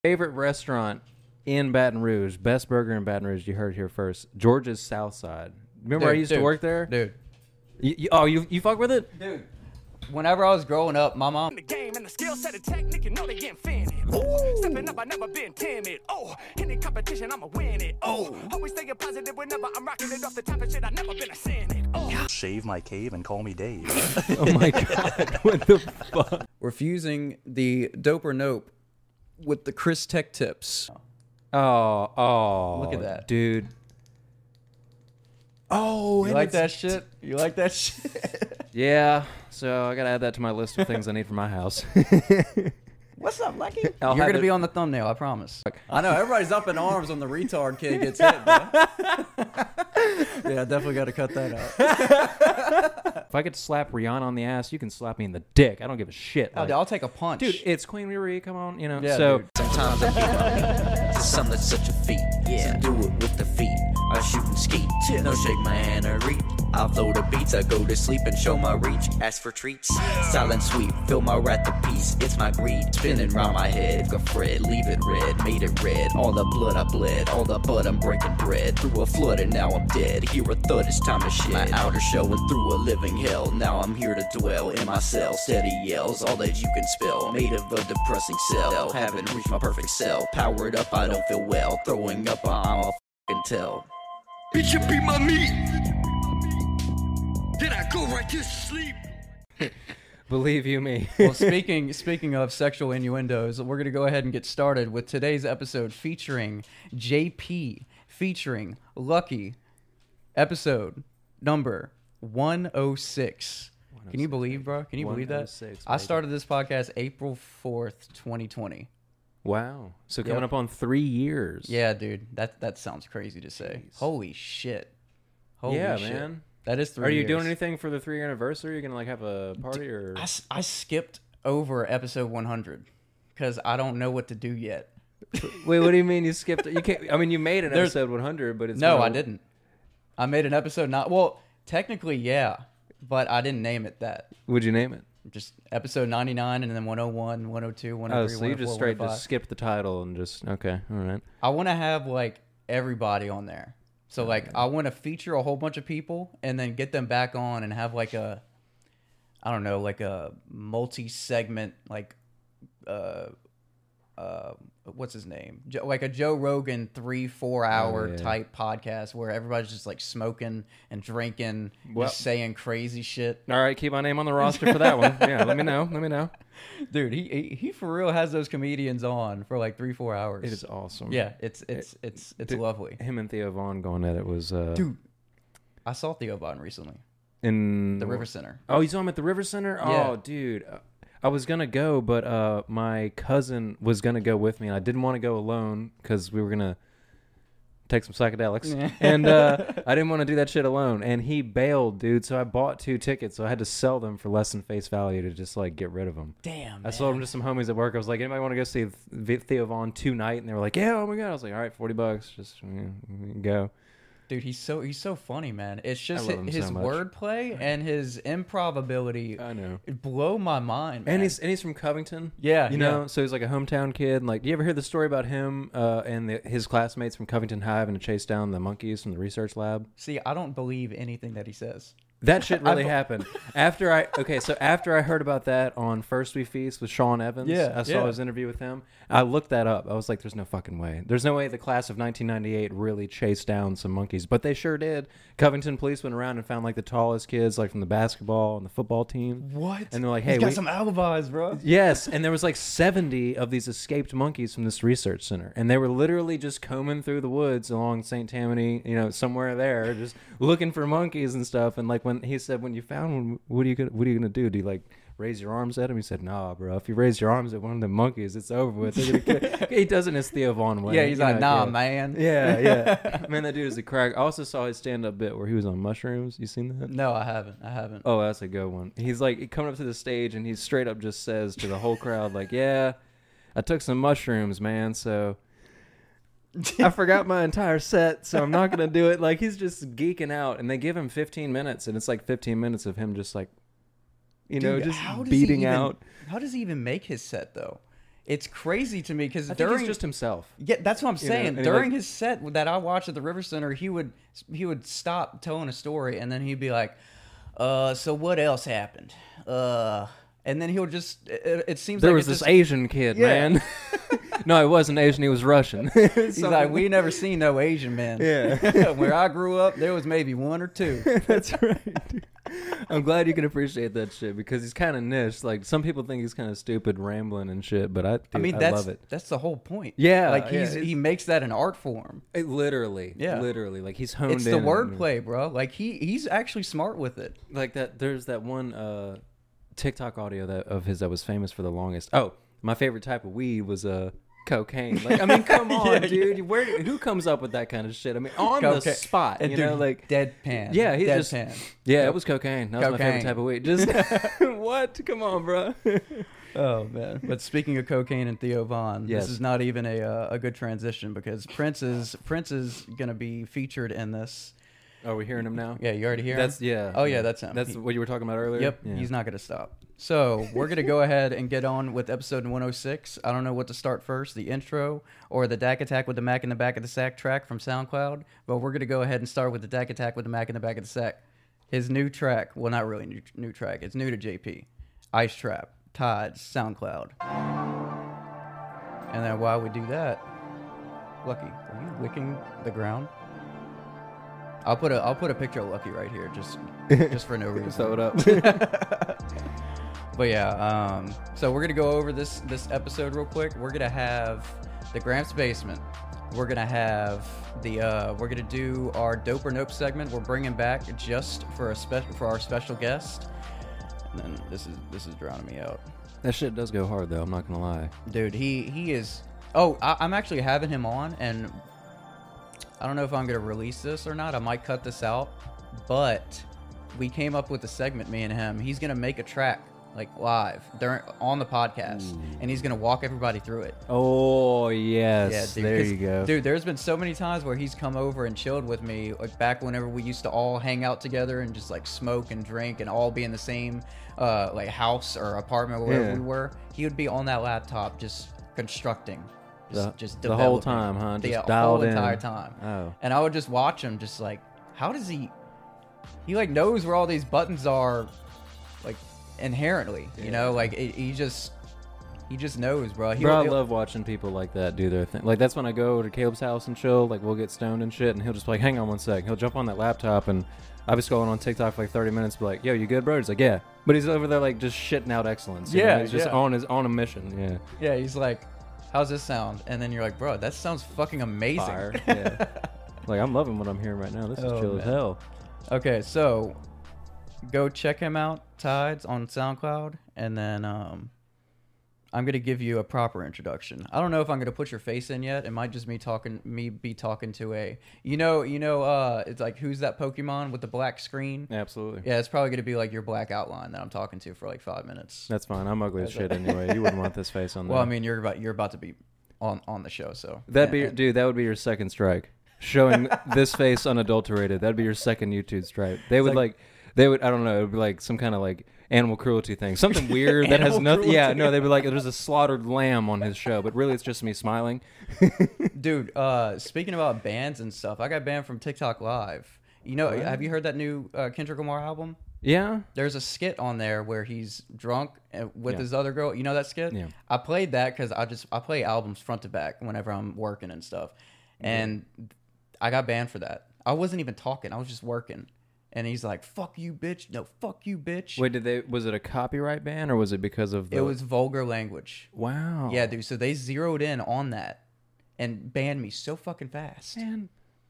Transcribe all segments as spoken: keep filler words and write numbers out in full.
Favorite restaurant in Baton Rouge, best burger in Baton Rouge. You heard it here first. George's Southside. Remember Dude, I used dude, to work there, dude. You, you, oh, you you fuck with it, Dude. Whenever I was growing up, my mom. The game and the skill set of technique, you know they getting finished. Oh, stepping up, I never been timid. Oh, any competition, I'ma win it. Oh, always staying positive whenever I'm rocking it off the top of shit. I never been a cynic. Oh, Shave my cave and call me Dave. oh my god, what the fuck? We're fusing the Dope or Nope with the Chris Tech tips. Oh, oh, Look at that. dude. Oh, You and like it's- that shit? You like that shit? Yeah, so I gotta add that to my list of things I need for my house. What's up, Lucky? I'll You're have gonna it- be on the thumbnal, I promise. I know everybody's up in arms when the retard kid gets hit. Bro. Yeah, I definitely got to cut that out. If I get to slap Rihanna on the ass, you can slap me in the dick. I don't give a shit. I'll, Like, I'll take a punch, dude, it's Queen Marie. Come on, you know. Yeah, so dude. Sometimes I feel it's something that's such a feat. Yeah, so do it with the feet. I shoot and ski. No shake my hand or reach. I'll flow the beats. I go to sleep and show my reach. Ask for treats. Silent sweep. Fill my wrath to peace. It's my greed. Spinning round my head. Go Fred. Leave it red. Made it red. All the blood I bled. All the blood I'm breaking bread. Through a flood and now I'm dead. Hear a thud. It's time to shed. My outer shell went through a living hell. Now I'm here to dwell in my cell. Steady yells. All that you can spell. Made of a depressing cell. Haven't reached my perfect cell. Powered up. I don't feel well. Throwing up. I'm a f***ing tell. bitch, you be my meat. Then I go right to sleep. believe you me. Well, speaking speaking of sexual innuendos, we're gonna go ahead and get started with today's episode featuring J P, featuring Lucky, episode number one oh six. Can you believe, bro? Can you believe that? one oh six, I baby. started this podcast April fourth, twenty twenty. Wow. So coming Yep. up on three years. Yeah, dude, that that sounds crazy to say. Jeez. Holy shit. Holy Yeah, shit. man. That is three Are you years. doing anything for the three year anniversary? You gonna like have a party or? I, s- I skipped over episode one hundred because I don't know what to do yet. Wait, what do you mean you skipped? You can't. I mean, you made an There's- episode one hundred, but it's No, gonna- I didn't. I made an episode not well, technically yeah, but I didn't name it that. Would you name it? Just episode ninety-nine and then one oh one, one oh two, one oh Oh, three, so you just one oh four, straight one oh five. just skipped the title and just okay, all right. I want to have like everybody on there. So like I want to feature a whole bunch of people and then get them back on and have like a I don't know, like a multi-segment like uh uh what's his name? Jo- like a Joe Rogan three, four hour yeah. type podcast where everybody's just like smoking and drinking, Well- just saying crazy shit. All right, keep my name on the roster for that one. Yeah, let me know. Let me know. Dude, he, he he for real has those comedians on for like three, four hours. It is awesome. Yeah, it's it's it's it's Dude, lovely. Him and Theo Vaughn going at it was uh Dude, I saw Theo Vaughn recently. in The River Center. Oh, you saw him at the River Center? Yeah. Oh, dude. Uh, I was going to go, but uh, my cousin was going to go with me, and I didn't want to go alone because we were going to take some psychedelics. and uh, I didn't want to do that shit alone. And he bailed, dude, so I bought two tickets, so I had to sell them for less than face value to just, like, get rid of them. Damn, I sold them to some homies at work. I was like, anybody want to go see Th- Theo Vaughn tonight? And they were like, yeah, oh my God. I was like, all right, forty bucks. Just you know, go. Dude, he's so he's so funny, man. It's just love him his so much. wordplay and his improv ability. I know. It blow my mind, man. And he's and he's from Covington. Yeah, you know, yeah. so he's like a hometown kid. And like, do you ever hear the story about him uh, and the, his classmates from Covington High having to chase down the monkeys from the research lab? See, I don't believe anything that he says. That shit really I've- happened. After I okay, so after I heard about that on First We Feast with Sean Evans, Yeah, I saw yeah. his interview with him. I looked that up. I was like, "There's no fucking way. There's no way the class of nineteen ninety-eight really chased down some monkeys." But they sure did. Covington police went around and found like the tallest kids, like from the basketball and the football team. What? And they're like, "Hey, he's got we, some alibis, bro. Yes, and there was like seventy of these escaped monkeys from this research center, and they were literally just combing through the woods along Saint Tammany, you know, somewhere there, just looking for monkeys and stuff. And like when he said, "When you found one, what are you gonna, what are you gonna do? Do you like raise your arms at him?" He said, "Nah, bro. If you raise your arms at one of the monkeys, it's over with." They're gonna kill-" He does it in his Theo Vaughn way. Yeah, he's you like, know, nah, yeah. man. Yeah, yeah. Man, that dude is a crack. I also saw his stand-up bit where he was on mushrooms. You seen that? No, I haven't. I haven't. Oh, that's a good one. He's like coming up to the stage and he straight up just says to the whole crowd, like, yeah, I took some mushrooms, man, so I forgot my entire set, so I'm not going to do it. Like, he's just geeking out. And they give him fifteen minutes, and it's like fifteen minutes of him just like, you know, Dude, just how does he beating even- out. How does he even make his set though? it's crazy to me because I think during he's just himself. yeah, that's what I'm You know, saying. and he, During like- his set that I watched at the River Center, he would he would stop telling a story, and then he'd be like, "Uh, so what else happened? Uh." And then he'll just, it, it seems There like was it this just, Asian kid, Yeah. man. No, he wasn't Asian. He was Russian. he's like, we never seen no Asian men. Yeah. Where I grew up, there was maybe one or two. That's right. dude. I'm glad you can appreciate that shit because he's kind of niche. Like some people think he's kind of stupid, rambling and shit, but I, dude, I mean, I that's love it. that's the whole point. Yeah, like yeah, he's it's- he makes that an art form. It literally, Yeah. literally, like he's honed It's in. the on- wordplay, bro. Like he he's actually smart with it. Like that. There's that one uh, TikTok audio that of his that was famous for the longest. Oh, my favorite type of weed was uh, cocaine. Like I mean, come on, Yeah, dude. Where who comes up with that kind of shit? I mean, on the Cocaine. spot, And you dude, know, like deadpan. yeah, he just deadpan. yeah, it was cocaine. That was my favorite Cocaine. type of weed. Just what? Come on, bro. Oh man! But speaking of cocaine and Theo Von, Yes. this is not even a uh, a good transition because Prince is Prince is gonna be featured in this. Are we hearing him now? Yeah, you already hear That's him? yeah. Oh yeah, that's him. That's He- what you were talking about earlier. Yep, Yeah. he's not gonna stop. So we're gonna go ahead and get on with episode one oh six. I don't know what to start first, the intro or the D A C Attack with the Mac in the back of the sack track from SoundCloud. But we're gonna go ahead and start with the D A C Attack with the Mac in the back of the sack. His new track, well, not really new, new track. It's new to J P. Ice Trap, Tides, SoundCloud. And then while we do that, Lucky, are you licking the ground? I'll put a I'll put a picture of Lucky right here, just just for no reason. Throw it up. But yeah, um, so we're gonna go over this this episode real quick. We're gonna have the Gramps Basement. We're gonna have the uh, we're gonna do our Dope or Nope segment. We're bringing back just for a special for our special guest. And then this is this is drowning me out, That shit does go hard though. I'm not gonna lie. dude. He he is. Oh, I, I'm actually having him on, and I don't know if I'm gonna release this or not. I might cut this out, but we came up with a segment, me and him. He's gonna make a track like live during on the podcast, and he's gonna walk everybody through it. Oh yes. Yeah, dude, there 'cause, you go. dude. There's been so many times where he's come over and chilled with me, like back whenever we used to all hang out together and just like smoke and drink and all be in the same uh, like house or apartment or wherever Yeah. we were. He would be on that laptop just constructing, just, The- just the whole developing. time, huh? The Just whole dialed in. entire time. Oh. And I would just watch him, just like, how does he? He like knows where all these buttons are, like inherently. You know, like it, he just he just knows, bro. He Bro, I love watching people like that do their thing. Like that's when I go to Caleb's house and chill. Like we'll get stoned and shit, and he'll just be like, "Hang on one sec." He'll jump on that laptop, and I'll be scrolling on TikTok for like thirty minutes. Be like, "Yo, you good, bro?" He's like, "Yeah," but he's over there like just shitting out excellence. you know? Yeah, he's just yeah. on his on a mission. Yeah, Yeah, he's like, how's this sound? And then you're like, bro, that sounds fucking amazing. fire. Yeah, like I'm loving what I'm hearing right now. This is Oh, chill as man. hell. Okay, so go check him out, Tides, on SoundCloud, and then um, I'm gonna give you a proper introduction. I don't know if I'm gonna put your face in yet. It might just me talking, me be talking to a, you know, you know, uh, it's like who's that Pokemon with the black screen? Absolutely. Yeah, it's probably gonna be like your black outline that I'm talking to for like five minutes. That's fine. I'm ugly as shit anyway. You wouldn't want this face on there. Well, I mean, you're about you're about to be on on the show, so that'd and- be and- dude. That would be your second strike. Showing this face unadulterated. That'd be your second YouTube strike. They would like- like, they would. I don't know. It would be like some kind of like animal cruelty thing. Something weird that has Animal nothing. Yeah, cruelty. no. They'd be like, there's a slaughtered lamb on his show, but really it's just me smiling. Dude, uh, speaking about bands and stuff, I got banned from TikTok Live. You know, have you heard that new uh, Kendrick Lamar album? Yeah. There's a skit on there where he's drunk and with Yeah. his other girl. You know that skit? Yeah. I played that because I just I play albums front to back whenever I'm working and stuff, and I got banned for that. I wasn't even talking. I was just working, and he's like, "Fuck you, bitch! No, fuck you, bitch!" Wait, did they? Was it a copyright ban or was it because of the? It was vulgar language. Wow. Yeah, dude. So they zeroed in on that and banned me so fucking fast. Man.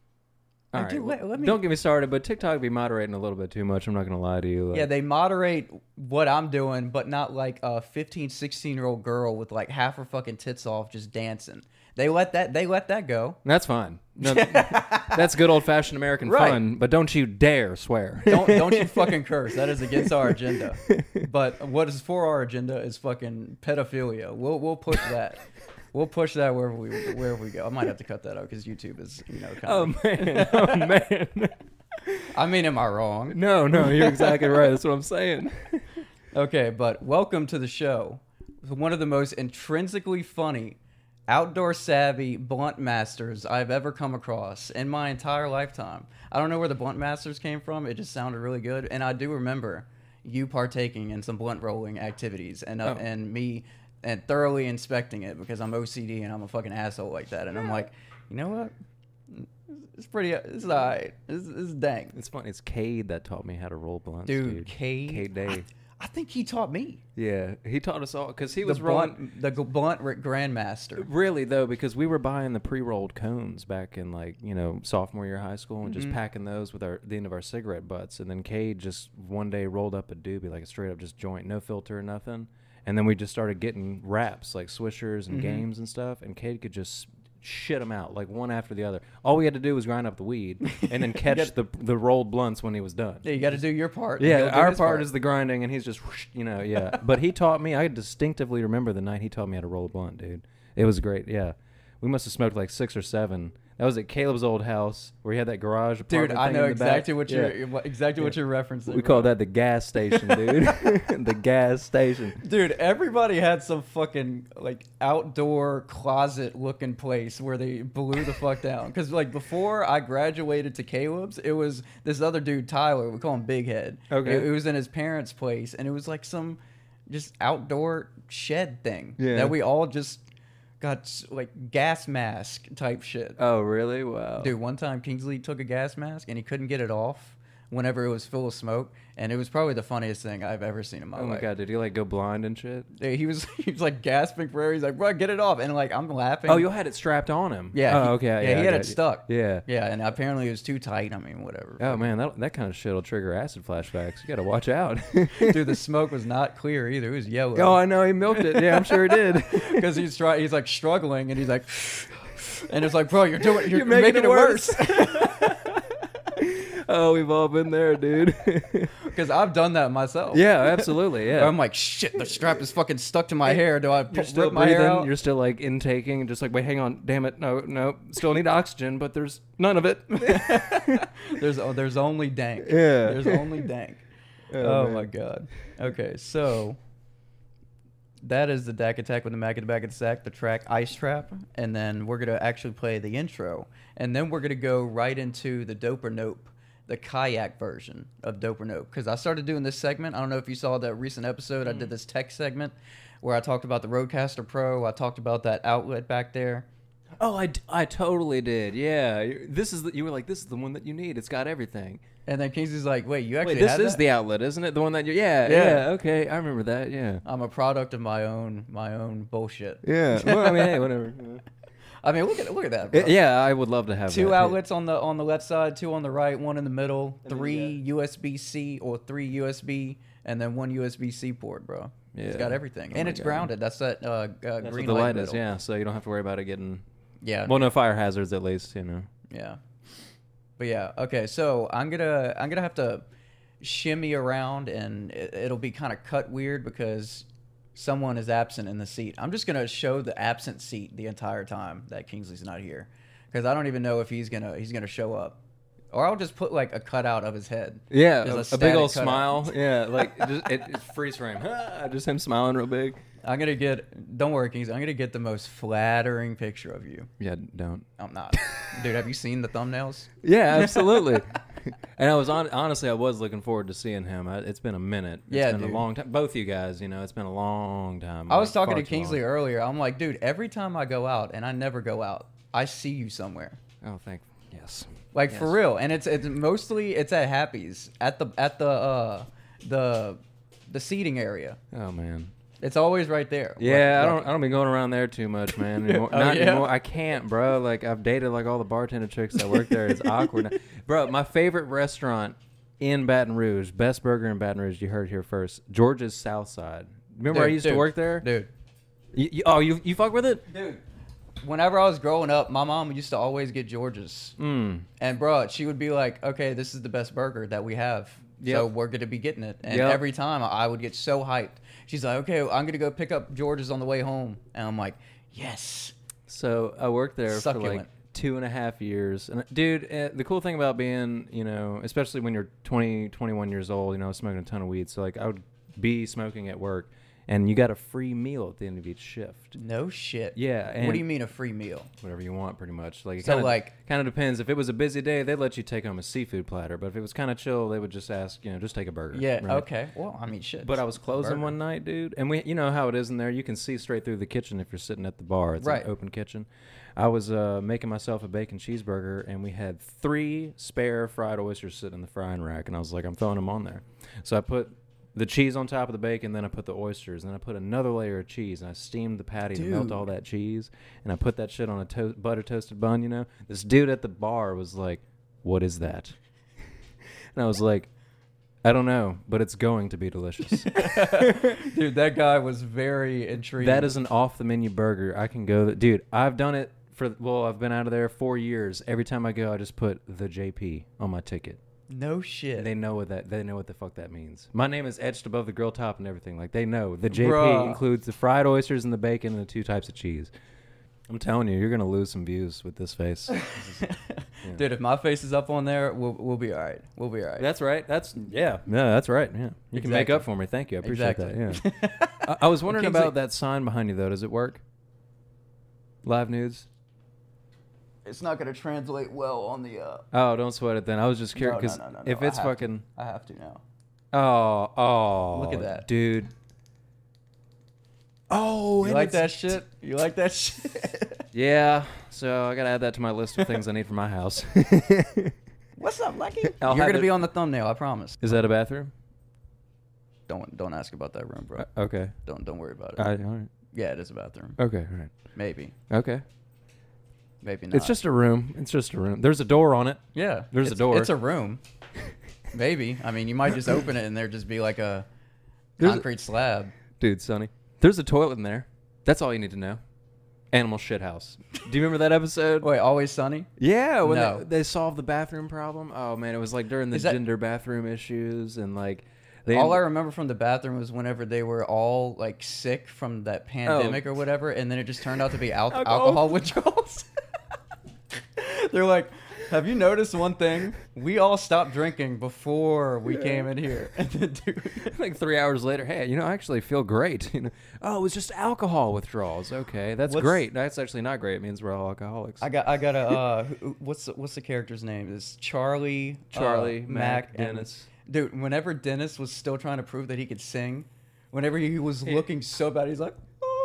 Now, All right. dude, let- let me- Don't get me started, but TikTok be moderating a little bit too much. I'm not gonna lie to you. Like, Yeah, they moderate what I'm doing, but not like a fifteen, sixteen year old girl with like half her fucking tits off just dancing. They let that they let that go. that's fine. No, that's good old fashioned American Right. fun. But don't you dare swear. Don't don't you fucking curse. That is against our agenda. But what is for our agenda is fucking pedophilia. We'll we'll push that. We'll push that wherever we wherever we go. I might have to cut that out because YouTube is you know kind Oh of. man. Oh man. I mean, am I wrong? No, no, you're exactly right. That's what I'm saying. Okay, but welcome to the show. one of the most intrinsically funny, outdoor savvy blunt masters I've ever come across in my entire lifetime. I don't know where the blunt masters came from. It just sounded really good. And I do remember you partaking in some blunt rolling activities and uh, Oh. and me and thoroughly inspecting it because I'm O C D and I'm a fucking asshole like that. And I'm like, you know what? It's pretty. It's all right. It's, it's dang. It's funny. It's Cade that taught me how to roll blunts, Dude, dude. Cade. Cade I, Day. I think he taught me. Yeah, he taught us all because he The was rolling. blunt, the g- blunt r- grandmaster. Really though, because we were buying the pre-rolled cones back in like you know sophomore year of high school and Mm-hmm. just packing those with our the end of our cigarette butts, and then Cade just one day rolled up a doobie like a straight up just joint, no filter or nothing, and then we just started getting wraps like Swishers and Mm-hmm. Games and stuff, and Cade could just shit them out like one after the other. All we had to do was grind up the weed and then catch the the rolled blunts when he was done. Yeah, you got to do your part. Yeah, He'll do our his part, is the grinding, and he's just, whoosh, you know, yeah. But he taught me. I distinctively remember the night he taught me how to roll a blunt, dude. It was great. Yeah, we must have smoked like six or seven. That was at Caleb's old house where he had that garage Dude, apartment I thing know in the back. exactly what you're Yeah. what- exactly what you're referencing. We bro. called that the gas station, dude. The gas station. Dude, everybody had some fucking like outdoor closet looking place where they blew the fuck down. Because like before I graduated to Caleb's, it was this other dude Tyler. We call him Big Head. Okay. It, it was in his parents' place, and it was like some just outdoor shed thing Yeah. that we all just got s- like gas mask type shit. Oh, really? Wow. Dude, one time Kingsley took a gas mask and he couldn't get it off whenever it was full of smoke, and it was probably the funniest thing I've ever seen in my Oh life. my god, did he like go blind and shit? Dude, he was he was like gasping for air. He's like, "Bro, get it off!" And like I'm laughing. Oh, you had it strapped on him. yeah, Oh, he- okay. yeah, Yeah, he I had got it you. stuck. Yeah. yeah, and apparently it was too tight. I mean, whatever. Oh man, that that kind of shit will trigger acid flashbacks. You gotta watch out. Dude, the smoke was not clear either. It was yellow. Oh, I know he milked it. Yeah, I'm sure he did. because he's trying. He's like struggling, and he's like, and it's like, bro, you're doing, you're, You're making making, it it worse. Oh, we've all been there, dude. Because I've done that myself. Yeah, absolutely. Yeah. I'm like, shit, the strap is fucking stuck to my hair. Do I you're put, still rip my hair breathing. out? You're still like intaking, and just like, wait, hang on, damn it, no, no, still need oxygen, but there's none of it. There's oh, there's only dank. Yeah. There's only dank. Oh, Oh, man. my god. Okay, so that is the D A C attack with the Mac in the back of the sack, the track Ice Trap, and then we're gonna actually play the intro, and then we're gonna go right into the Dope or Nope, the kayak version of Dope or Nope, because I started doing this segment. I don't know if you saw that recent episode. I did this tech segment where I talked about the Rodecaster Pro. I talked about that outlet back there. Oh, I, d- I totally did. Yeah, You- this is the, you were like, this is the one that you need. It's got everything. And then Kingsley's like, "Wait, you actually Wait, this had is that?" the outlet, isn't it? The one that you yeah, Yeah. yeah okay, I remember that. Yeah. I'm a product of my own my own bullshit. Yeah. Well, I mean, hey, whatever. I mean, look at look at that. Bro. Uh, yeah, I would love to have Two that, too. outlets on the on the left side, two on the right, one in the middle, then three you U S B C or three U S B, and then one U S B C port, bro. It's Yeah. got everything, Oh and my it's God. grounded. That's that uh, uh, That's green what the light light is. middle. Yeah, so you don't have to worry about it getting. yeah, Well, no fire hazards at least. You know. yeah. But yeah, okay. So I'm gonna I'm gonna have to shimmy around, and it, it'll be kind of cut weird because someone is absent in the seat. I'm just gonna show the absent seat the entire time that Kingsley's not here, because I don't even know if he's gonna he's gonna show up, or I'll just put like a cutout of his head. Yeah, Just a, a big static old cutout. smile. Yeah, like just, it, it's freeze frame. Ah, just him smiling real big. I'm gonna get. Don't worry, Kings. I'm gonna get the most flattering picture of you. Yeah, don't. I'm not, dude. Have you seen the thumbnails? Yeah, absolutely. And I was on. Honestly, I was looking forward to seeing him. I, it's been a minute. It's Yeah, been dude. a long time. Both you guys, you know, it's been a long time. I was like, talking far to too Kingsley long. earlier. I'm like, dude. Every time I go out, and I never go out, I see you somewhere. Oh, thank. Yes. Like Yes. for real. And it's it's mostly it's at Happy's at the at the uh the the seating area. Oh man. It's always right there. Yeah, Like- I don't. I don't be going around there too much, man. Anymore. Oh, Not yeah? anymore. I can't, bro. Like I've dated like all the bartender chicks that work there. It's awkward, now. Bro. My favorite restaurant in Baton Rouge, best burger in Baton Rouge. You heard it here first. George's South Side. Remember Dude, I used dude, to work there. dude. You, you, oh, you you fuck with it? Dude. Whenever I was growing up, my mom used to always get George's. Mm. And bro, she would be like, "Okay, this is the best burger that we have, so Yep. we're gonna be getting it." And Yep. every time I would get so hyped. She's like, "Okay, I'm gonna go pick up George's on the way home," and I'm like, "Yes." So I worked there for Succulent. like two and a half years. And dude, uh, the cool thing about being, you know, especially when you're twenty, twenty-one years old, you know, I was smoking a ton of weed. So like I would be smoking at work and you got a free meal at the end of each shift. No shit. Yeah. And What do you mean a free meal? whatever you want, pretty much. Like it So, kinda, like- kind of depends. If it was a busy day, they'd let you take home a seafood platter. But if it was kind of chill, they would just ask, you know, just take a burger. Yeah. right? Okay. Well, I mean, shit. But I was closing Burger. one night, dude, and we, you know how it is in there. You can see straight through the kitchen if you're sitting at the bar. It's Right. an open kitchen. I was uh, making myself a bacon cheeseburger, and we had three spare fried oysters sitting in the frying rack, and I was like, I'm throwing them on there. So I put the cheese on top of the bacon, then I put the oysters, and then I put another layer of cheese, and I steamed the patty to melt Dude. all that cheese, and I put that shit on a to- butter toasted bun. You know, this dude at the bar was like, "What is that?" And I was like, I don't know, but it's going to be delicious. Dude, that guy was very intrigued. That is an off the menu burger. I can go, th- dude. I've done it for well. I've been out of there four years. Every time I go, I just put the J P on my ticket. no shit. They know what that. They know what the fuck that means. My name is etched above the grill top and everything. Like they know the J P Bruh. includes the fried oysters and the bacon and the two types of cheese. I'm telling you, you're gonna lose some views with this face. This is- yeah. Dude, if my face is up on there, we'll we'll be all right. We'll be all right. That's right. That's yeah. Yeah, that's right. Yeah, you can make Exactly. up for me. Thank you. I appreciate Exactly. that. Yeah. I, I was wondering Kingsley- about that sign behind you though. Does it work? Live nudes. It's not gonna translate well on the. Uh, Oh, don't sweat it then. I was just no, curious no, because no, no, no. if I it's have to. fucking I have to now. oh oh Look at that. dude. Oh, You and like it's- that shit? You like that shit? Yeah. So I gotta add that to my list of things I need for my house. What's up, Lucky? I'll You're have gonna it- be on the thumbnail. I promise. Is that a bathroom? Don't don't ask about that room, bro. Uh, okay. Don't don't worry about it. I, all right. Yeah, it is a bathroom. Okay. All right. Maybe. Okay. Maybe not. It's just a room. It's just a room. There's a door on it. yeah. there's a it's, door. It's a room. Maybe. I mean, you might just open it and there just be like a There's a- concrete slab. Dude, Sonny. There's a toilet in there. That's all you need to know. Animal shit house. Do you remember that episode? Wait, Always Sunny? Yeah, when No. they, they solved the bathroom problem. Oh man, it was like during the Is that- gender bathroom issues and like they All I remember from the bathroom was whenever they were all like sick from that pandemic Oh. or whatever, and then it just turned out to be al- Alcohol. alcohol withdrawals. They're like, have you noticed one thing? We all stopped drinking before we came in here. And then, dude, like three hours later, hey, you know, I actually feel great. You know, oh, it was just alcohol withdrawals. Okay, that's What's- great. That's actually not great. It means we're all alcoholics. I got, I got a, uh, who- what's the, what's the character's name? It's Charlie, Charlie, uh, Mac, and- Dennis. Dude, whenever Dennis was still trying to prove that he could sing, whenever he was looking so bad, he's like,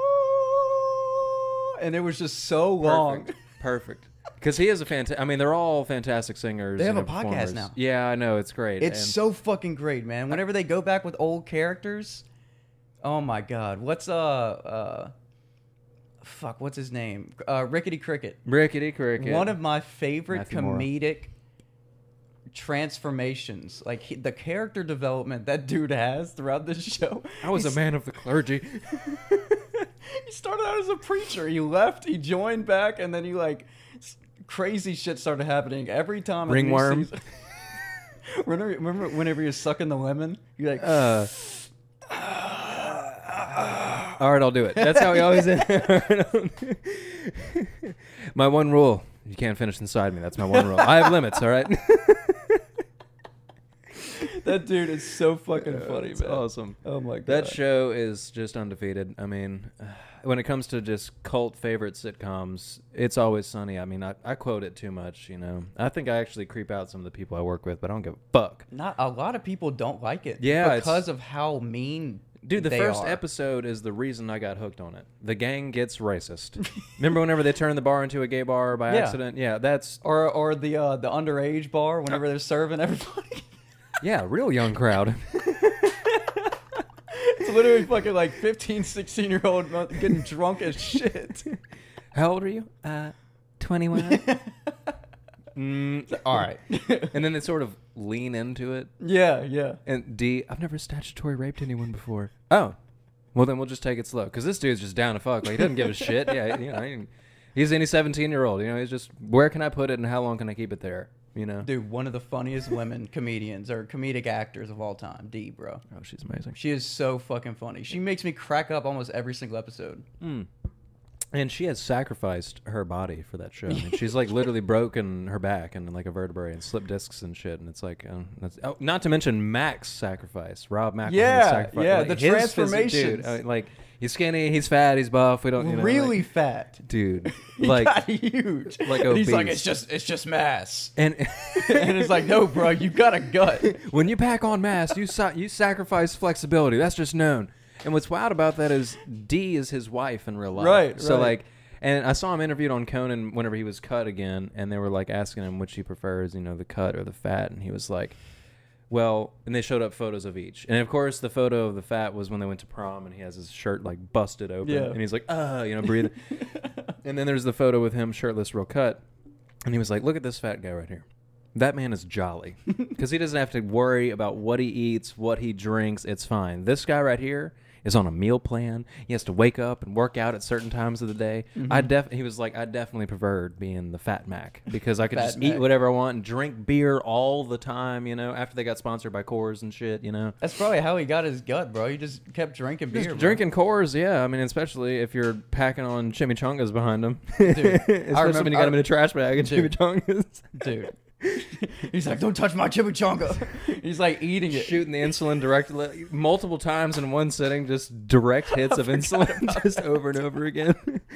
"Oh," and it was just so long. Perfect. Perfect. Because he is a fantastic. I mean, they're all fantastic singers. They have and a podcast performers. now. Yeah, I know. It's great. It's and so fucking great, man. Whenever they go back with old characters, oh my god, what's uh uh, fuck, what's his name? Uh, Rickety Cricket. Rickety Cricket. One of my favorite Matthew Moore. comedic transformations, like he, the character development that dude has throughout this show. I was a He's- man of the clergy. He started out as a preacher. He left. He joined back, and then he like s- crazy shit started happening every time. a new Ringworm. season- remember, remember whenever you're sucking the lemon, you're like, Uh, all right, I'll do it. That's how we always end. My one rule: you can't finish inside me. That's my one rule. I have limits. All right. that dude is so fucking funny, It's man. awesome. Oh my god. That show is just undefeated. I mean, when it comes to just cult favorite sitcoms, it's Always Sunny. I mean, I, I quote it too much, you know. I think I actually creep out some of the people I work with, but I don't give a fuck. Not a lot of people don't like it. Yeah, it's- because of how mean. Dude, the they first are. episode is the reason I got hooked on it. The gang gets racist. Remember whenever they turned the bar into a gay bar by Yeah. accident? Yeah, that's or or the uh, the underage bar whenever they're serving everybody. yeah, real young crowd. It's literally fucking like fifteen, sixteen year old getting drunk as shit. How old are you? Uh, twenty-one. mm, All right. and then they sort of lean into it. yeah, yeah. And D, I've never statutory raped anyone before. Oh, well then we'll just take it slow because this dude's just down to fuck. Like he doesn't give a shit. Yeah, you know, he- he's any seventeen year old. You know, he's just where can I put it and how long can I keep it there? You know. Dude, one of the funniest women comedians or comedic actors of all time, D, bro. Oh, she's amazing. She is so fucking funny. She makes me crack up almost every single episode. Mm. And she has sacrificed her body for that show. I mean, she's like literally broken her back and like a vertebrae and slipped discs and shit. And it's like, um, that's, oh, not to mention Mac's sacrifice, Rob Mac. Yeah, sacrifice. yeah, like, the his physique, transformations. dude, uh, like he's skinny, he's fat, he's buff. We don't, you know, really like, fat, dude. he Like got huge. like and he's like, obese. it's just, it's just mass. and And it's like, no, bro, you got a gut. when you pack on mass, you sa- you sacrifice flexibility. That's just known. And what's wild about that is Dee is his wife in real life. Right, So right. like, and I saw him interviewed on Conan whenever he was cut again, and they were like asking him which he prefers, you know, the cut or the fat, and he was like, well, and they showed up photos of each, and of course the photo of the fat was when they went to prom, and he has his shirt like busted open, Yeah. and he's like, ah, you know, breathing. And then there's the photo with him shirtless, real cut, and he was like, look at this fat guy right here. That man is jolly because he doesn't have to worry about what he eats, what he drinks. It's fine. This guy right here is on a meal plan. He has to wake up and work out at certain times of the day. Mm-hmm. I def he was like, I definitely preferred being the Fat Mac because I could Fat just Mac. eat whatever I want and drink beer all the time. You know, after they got sponsored by Coors and shit. You know, That's probably how he got his gut, bro. He just kept drinking beer. just bro. drinking Coors. Yeah, I mean, especially if you're packing on chimichangas behind him. especially remember- when you got I- him in a trash bag and Dude. chimichangas. dude. He's like, don't touch my chimichanga. He's like eating it. Shooting the insulin directly multiple times in one sitting, just direct hits of insulin just over and over again.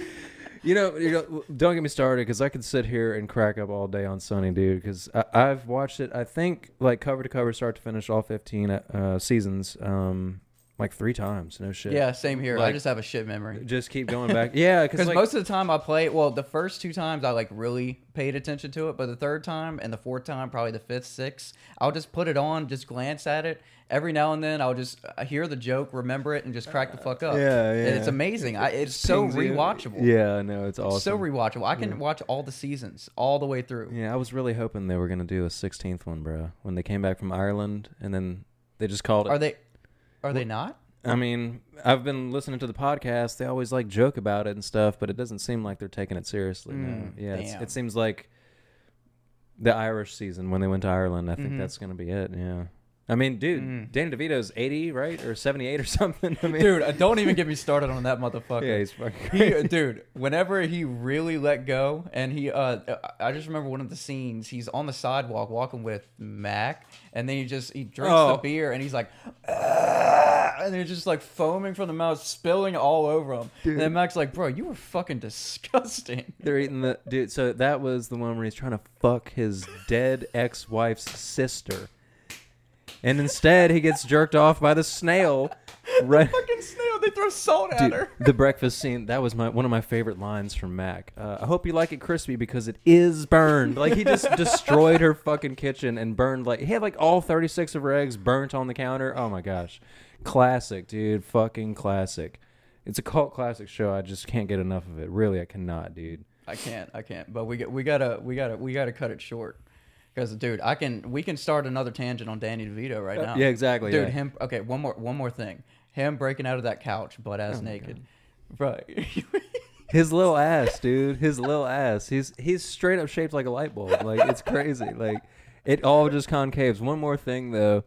you know, you know, don't get me started because I could sit here and crack up all day on Sunny, dude. Because I've watched it, I think, like cover to cover, start to finish, all fifteen uh, seasons, um, like three times. No shit. Yeah, same here. I Like- just have a shit memory. Just keep going back. Yeah, because Because like, most of the time I play, well, the first two times I like really paid attention to it, but the third time and the fourth time, probably the fifth, sixth, I'll just put it on, just glance at it. Every now and then, I'll just uh, hear the joke, remember it, and just crack the fuck up. Yeah, yeah. And it's amazing. I, it's so pings you. rewatchable. Yeah, I know it's It's awesome. so rewatchable. I can watch all the seasons all the way through. Yeah, I was really hoping they were gonna do a sixteenth one, bro. When they came back from Ireland, and then they just called it. Are they? Are they not? I mean, I've been listening to the podcast. They always like joke about it and stuff, but it doesn't seem like they're taking it seriously. no. Mm, Yeah, it's, damn. it seems like the Irish season when they went to Ireland. I think Mhm. that's gonna be it. Yeah. I mean, dude, Mhm. Danny DeVito's eighty, right, or seventy-eight or something. I mean, Dude, uh, don't even get me started on that motherfucker. yeah, he's fucking. He, Crazy. dude, whenever he really let go, and he, uh, I just remember one of the scenes. He's on the sidewalk walking with Mac, and then he just he drinks Oh. the beer, and he's like, "Ah," and they're just like foaming from the mouth, spilling all over him. And then Mac's like, "Bro, you were fucking disgusting." They're eating the dude. So that was the one where he's trying to fuck his dead ex-wife's sister, and instead he gets jerked off by the snail. Right. Fucking snail, they throw salt at Dude, her. the breakfast scene, that was my one of my favorite lines from Mac. Uh, I hope you like it crispy because it is burned. Like, he just destroyed her fucking kitchen and burned, like, he had, like, all thirty-six of her eggs burnt on the counter. Oh, my gosh. Classic, dude. Fucking classic. It's a cult classic show. I just can't get enough of it. Really, I cannot, dude. I can't, I can't. But we get, we gotta, we gotta, we gotta cut it short. Because, dude, I can, we can start another tangent on Danny DeVito right now. yeah, exactly, Dude, yeah. him. Okay, one more, one more thing. Him breaking out of that couch, butt ass Oh my naked, bro. His little ass, dude. His little ass. He's he's straight up shaped like a light bulb. Like, it's crazy. Like, it all just concaves. One more thing, though.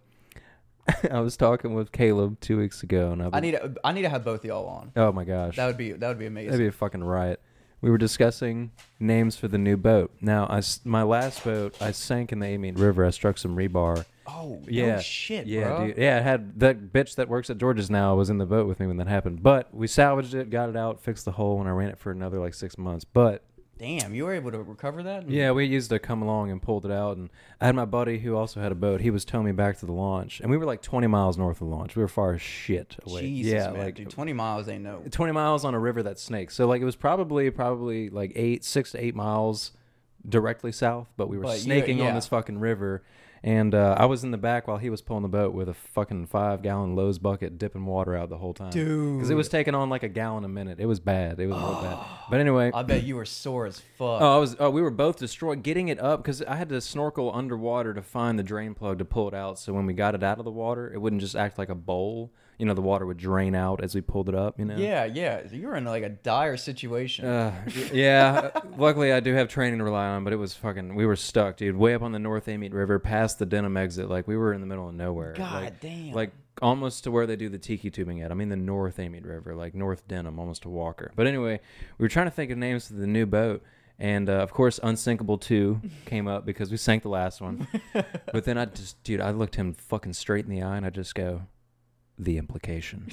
I was talking with Caleb two weeks ago, and I've I been, need, to, I need to have both y'all on. oh my gosh, That would be, that would be amazing. that'd be a fucking riot. We were discussing names for the new boat. Now, I s- my last boat, I sank in the Amiens River. I struck some rebar. oh, Yeah, no shit, yeah, bro. dude. Yeah, it had that bitch that works at George's now was in the boat with me when that happened. But we salvaged it, got it out, fixed the hole, and I ran it for another like six months. But Damn, you were able to recover that? yeah, we used to come along and pulled it out. And I had my buddy who also had a boat. He was towing me back to the launch, and we were like twenty miles north of the launch. We were far as shit away. Jesus, yeah, man, like dude, twenty miles ain't no. twenty miles on a river that snakes. So like it was probably probably like eight, six to eight miles directly south, but we were But you- snaking on yeah. this fucking river. And uh, I was in the back while he was pulling the boat with a fucking five gallon Lowe's bucket, dipping water out the whole time. Dude. because it was taking on like a gallon a minute. It was bad. It was real bad. But anyway, I bet you were sore as fuck. Oh, I was. Oh, we were both destroyed getting it up because I had to snorkel underwater to find the drain plug to pull it out. So when we got it out of the water, it wouldn't just act like a bowl. you know, the water would drain out as we pulled it up, you know? Yeah, yeah. You were in like a dire situation. Uh, yeah. Luckily, I do have training to rely on, but it was fucking, we were stuck, dude. Way up on the North Amite River, past the Denham exit. Like, we were in the middle of nowhere. God like, damn. Like, almost to where they do the tiki tubing at. I mean, the North Amite River, like North Denham, almost to Walker. But anyway, we were trying to think of names for the new boat. And, uh, of course, Unsinkable two came up because we sank the last one. But then I just, dude, I looked him fucking straight in the eye and I just go, The Implication.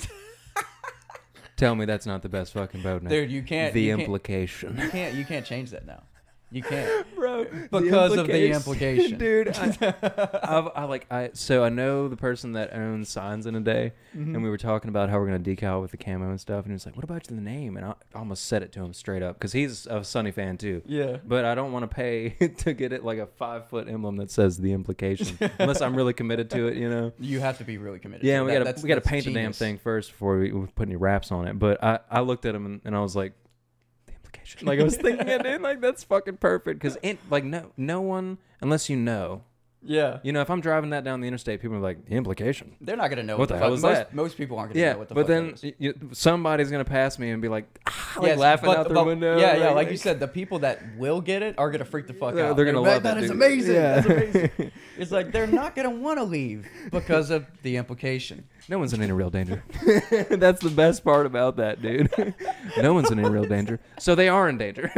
Tell me that's not the best fucking boat name. Dude, you can't. The you can't- Implication. You can't. You can't change that now. You can't, Bro, because of the implication, dude. I, I've, I like I so I know the person that owns Signs in a Day, Mm-hmm. and we were talking about how we're gonna decal with the camo and stuff, and he's like, "What about the name?" And I almost said it to him straight up because he's a Sunny fan too. Yeah. But I don't want to pay to get it like a five foot emblem that says The Implication, unless I'm really committed to it, you know. You have to be really committed. Yeah, to we that. gotta That's- we gotta that's paint the damn genius. thing first before we, we put any wraps on it. But I I looked at him and, and I was like, the implication. Like I was thinking it, dude. Like that's fucking perfect because like no no one unless you know. Yeah. You know, if I'm driving that down the interstate, people are like, the implication. They're not gonna know What what, the the hell fuck. is most, that? Most people aren't gonna Yeah, know what the but fuck then that is. you, somebody's gonna pass me and be like, ah, like Yes, laughing but- out their but- window. Yeah, yeah. Like you said, the people that will get it are gonna freak the fuck Yeah, out. they're gonna like, love that it, is dude." amazing. Yeah. That's amazing. It's like they're not gonna want to leave because of the implication. No one's in any real danger. That's the best part about that, dude. No one's in any real danger, so they are in danger.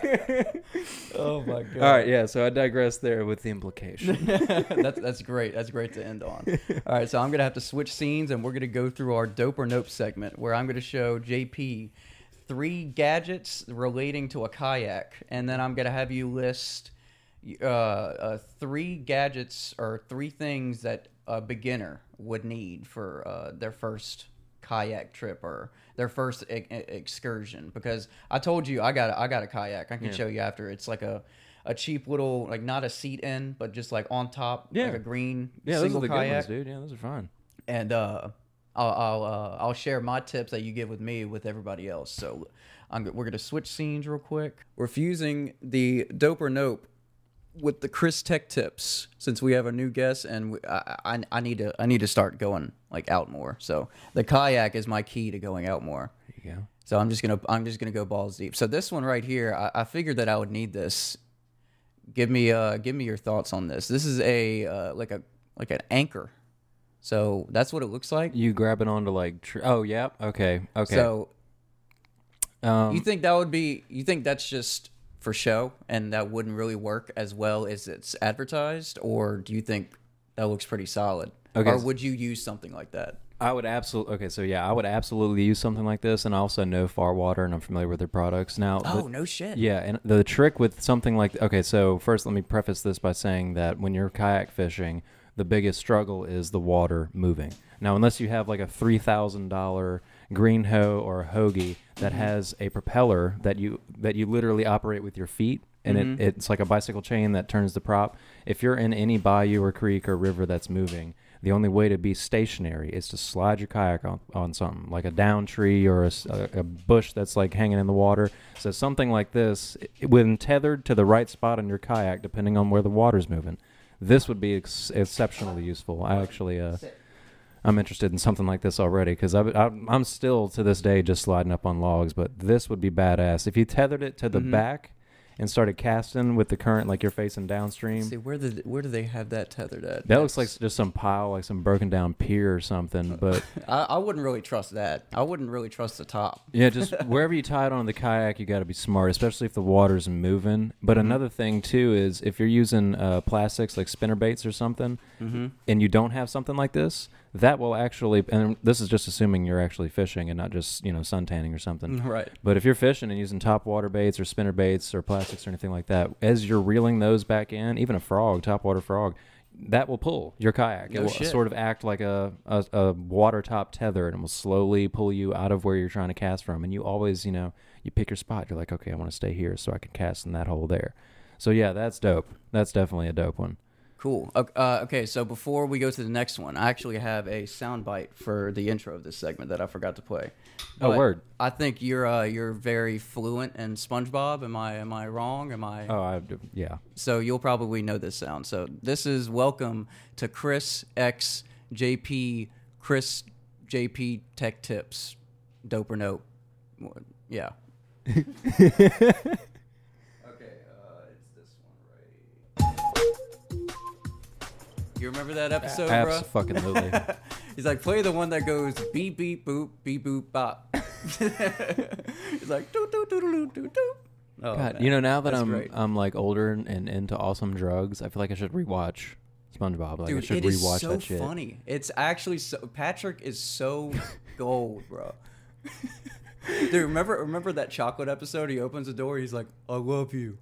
Oh my god. All right, yeah. So I digress there with the implication. that's that's great. That's great to end on. All right, so I'm gonna have to switch scenes, and we're gonna go through our dope or nope segment, where I'm gonna show J P three gadgets relating to a kayak, and then I'm gonna have you list uh, uh, three gadgets or three things that a beginner would need for uh, their first kayak trip or their first e- e- excursion. Because I told you I got a, I got a kayak. I can Yeah. show you after. It's like a a cheap little, like not a seat in, but just like on top, Yeah. like a green Yeah, those are single the good kayak. ones, dude. Yeah, those are fun. And uh, I'll I'll, uh, I'll share my tips that you give with me with everybody else. So I'm, we're gonna switch scenes real quick. We're fusing the dope or nope with the Chris Tech tips since we have a new guest, and we, I, I I need to I need to start going like out more. So the kayak is my key to going out more. There you go. So I'm just gonna I'm just gonna go balls deep. So this one right here, I, I figured that I would need this. Give me uh give me your thoughts on this. This is a uh, like a like an anchor. So that's what it looks like. You grab it onto like. Tr- oh yeah. Okay. Okay. So um, you think that would be? You think that's just for show, and that wouldn't really work as well as it's advertised, or do you think that looks pretty solid? Okay. Or would you use something like that? I would absolutely. Okay, so yeah, I would absolutely use something like this, and I also know Far Water, and I'm familiar with their products. Now, Oh the- no shit. yeah, and the trick with something like okay, so first let me preface this by saying that when you're kayak fishing, the biggest struggle is the water moving. Now, unless you have like a three thousand dollar green hoe or a hoagie that has a propeller that you that you literally operate with your feet, and Mhm. it, it's like a bicycle chain that turns the prop. If you're in any bayou or creek or river that's moving, the only way to be stationary is to slide your kayak on, on something like a down tree or a, s- a- a bush that's like hanging in the water. So something like this, it- when tethered to the right spot on your kayak, depending on where the water's moving, this would be ex- exceptionally useful. I actually, uh, I'm interested in something like this already because I'm still to this day just sliding up on logs, but this would be badass. If you tethered it to the Mhm. back and started casting with the current, like you're facing downstream. See, where did where do they have that tethered at? That looks like just some pile, like some broken down pier or something. But I, I wouldn't really trust that. I wouldn't really trust the top. yeah, just wherever you tie it on the kayak, you got to be smart, especially if the water's moving. But another thing too is if you're using uh, plastics like spinner baits or something, Mm-hmm. and you don't have something like this, that will actually. And this is just assuming you're actually fishing and not just you know sun tanning or something. Right. But if you're fishing and using top water baits or spinner baits or plastics or anything like that, as you're reeling those back in, even a frog, top water frog, that will pull your kayak. No it will shit. sort of act like a, a, a water top tether and will slowly pull you out of where you're trying to cast from. And you always, you know, you pick your spot. You're like, okay, I want to stay here so I can cast in that hole there. So yeah, that's dope. That's definitely a dope one. Cool. Ok- Uh, okay, so before we go to the next one, I actually have a soundbite for the intro of this segment that I forgot to play. Oh, But word. I think you're uh, you're very fluent in SpongeBob. Am I am I wrong? Am I? Oh, I, yeah. So you'll probably know this sound. So this is welcome to Chris X J P Chris J P Tech Tips, dope or nope. Yeah. Okay, uh, it's this one right. You remember that episode, bro? Abso-fucking-lutely. He's like, play the one that goes beep beep boop beep boop bop. He's like, doo doo doo doo doo doo. Oh, God, man. you know, now that That's I'm great. I'm like older and, and into awesome drugs, I feel like I should rewatch SpongeBob. Like I Dude, should it is rewatch so that shit. funny. It's actually so. Patrick is so gold, bro. Dude, remember remember that chocolate episode? He opens the door. He's like, "I love you."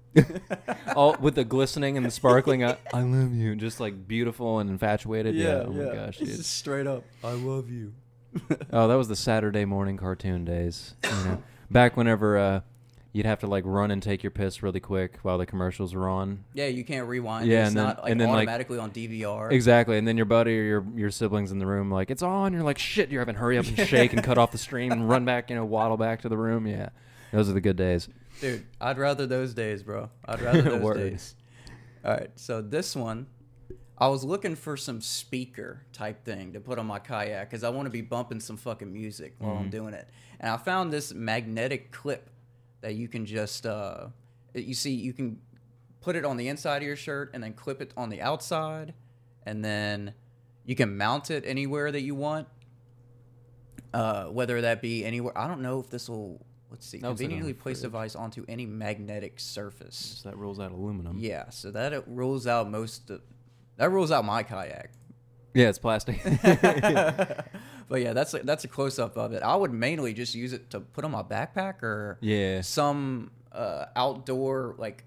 All with the glistening and the sparkling. I, I love you. Just like beautiful and infatuated. Yeah. Oh my gosh, It's dude. just straight up. I love you. Oh, that was the Saturday morning cartoon days. You know, back whenever uh, you'd have to like run and take your piss really quick while the commercials were on. Yeah, you can't rewind. Yeah, it. It's and then- not like and then, like- automatically on D V R. Exactly, and then your buddy or your your siblings in the room like it's on. You're like shit. You're having to hurry up and shake and cut off the stream and run back. You know, waddle back to the room. Yeah, those are the good days. Dude, I'd rather those days, bro. I'd rather those Word. days. All right, so this one, I was looking for some speaker type thing to put on my kayak because I want to be bumping some fucking music while Mm-hmm. I'm doing it. And I found this magnetic clip that you can just, uh, you see, you can put it on the inside of your shirt and then clip it on the outside. And then you can mount it anywhere that you want. Uh, whether that be anywhere. I don't know if this will, let's see, That was like on conveniently the place fridge. device onto any magnetic surface. So that rules out aluminum. Yeah, so that it rules out most of, that rules out my kayak. Yeah, it's plastic. But yeah, that's a, that's a close up of it. I would mainly just use it to put on my backpack or Yeah. some uh, outdoor like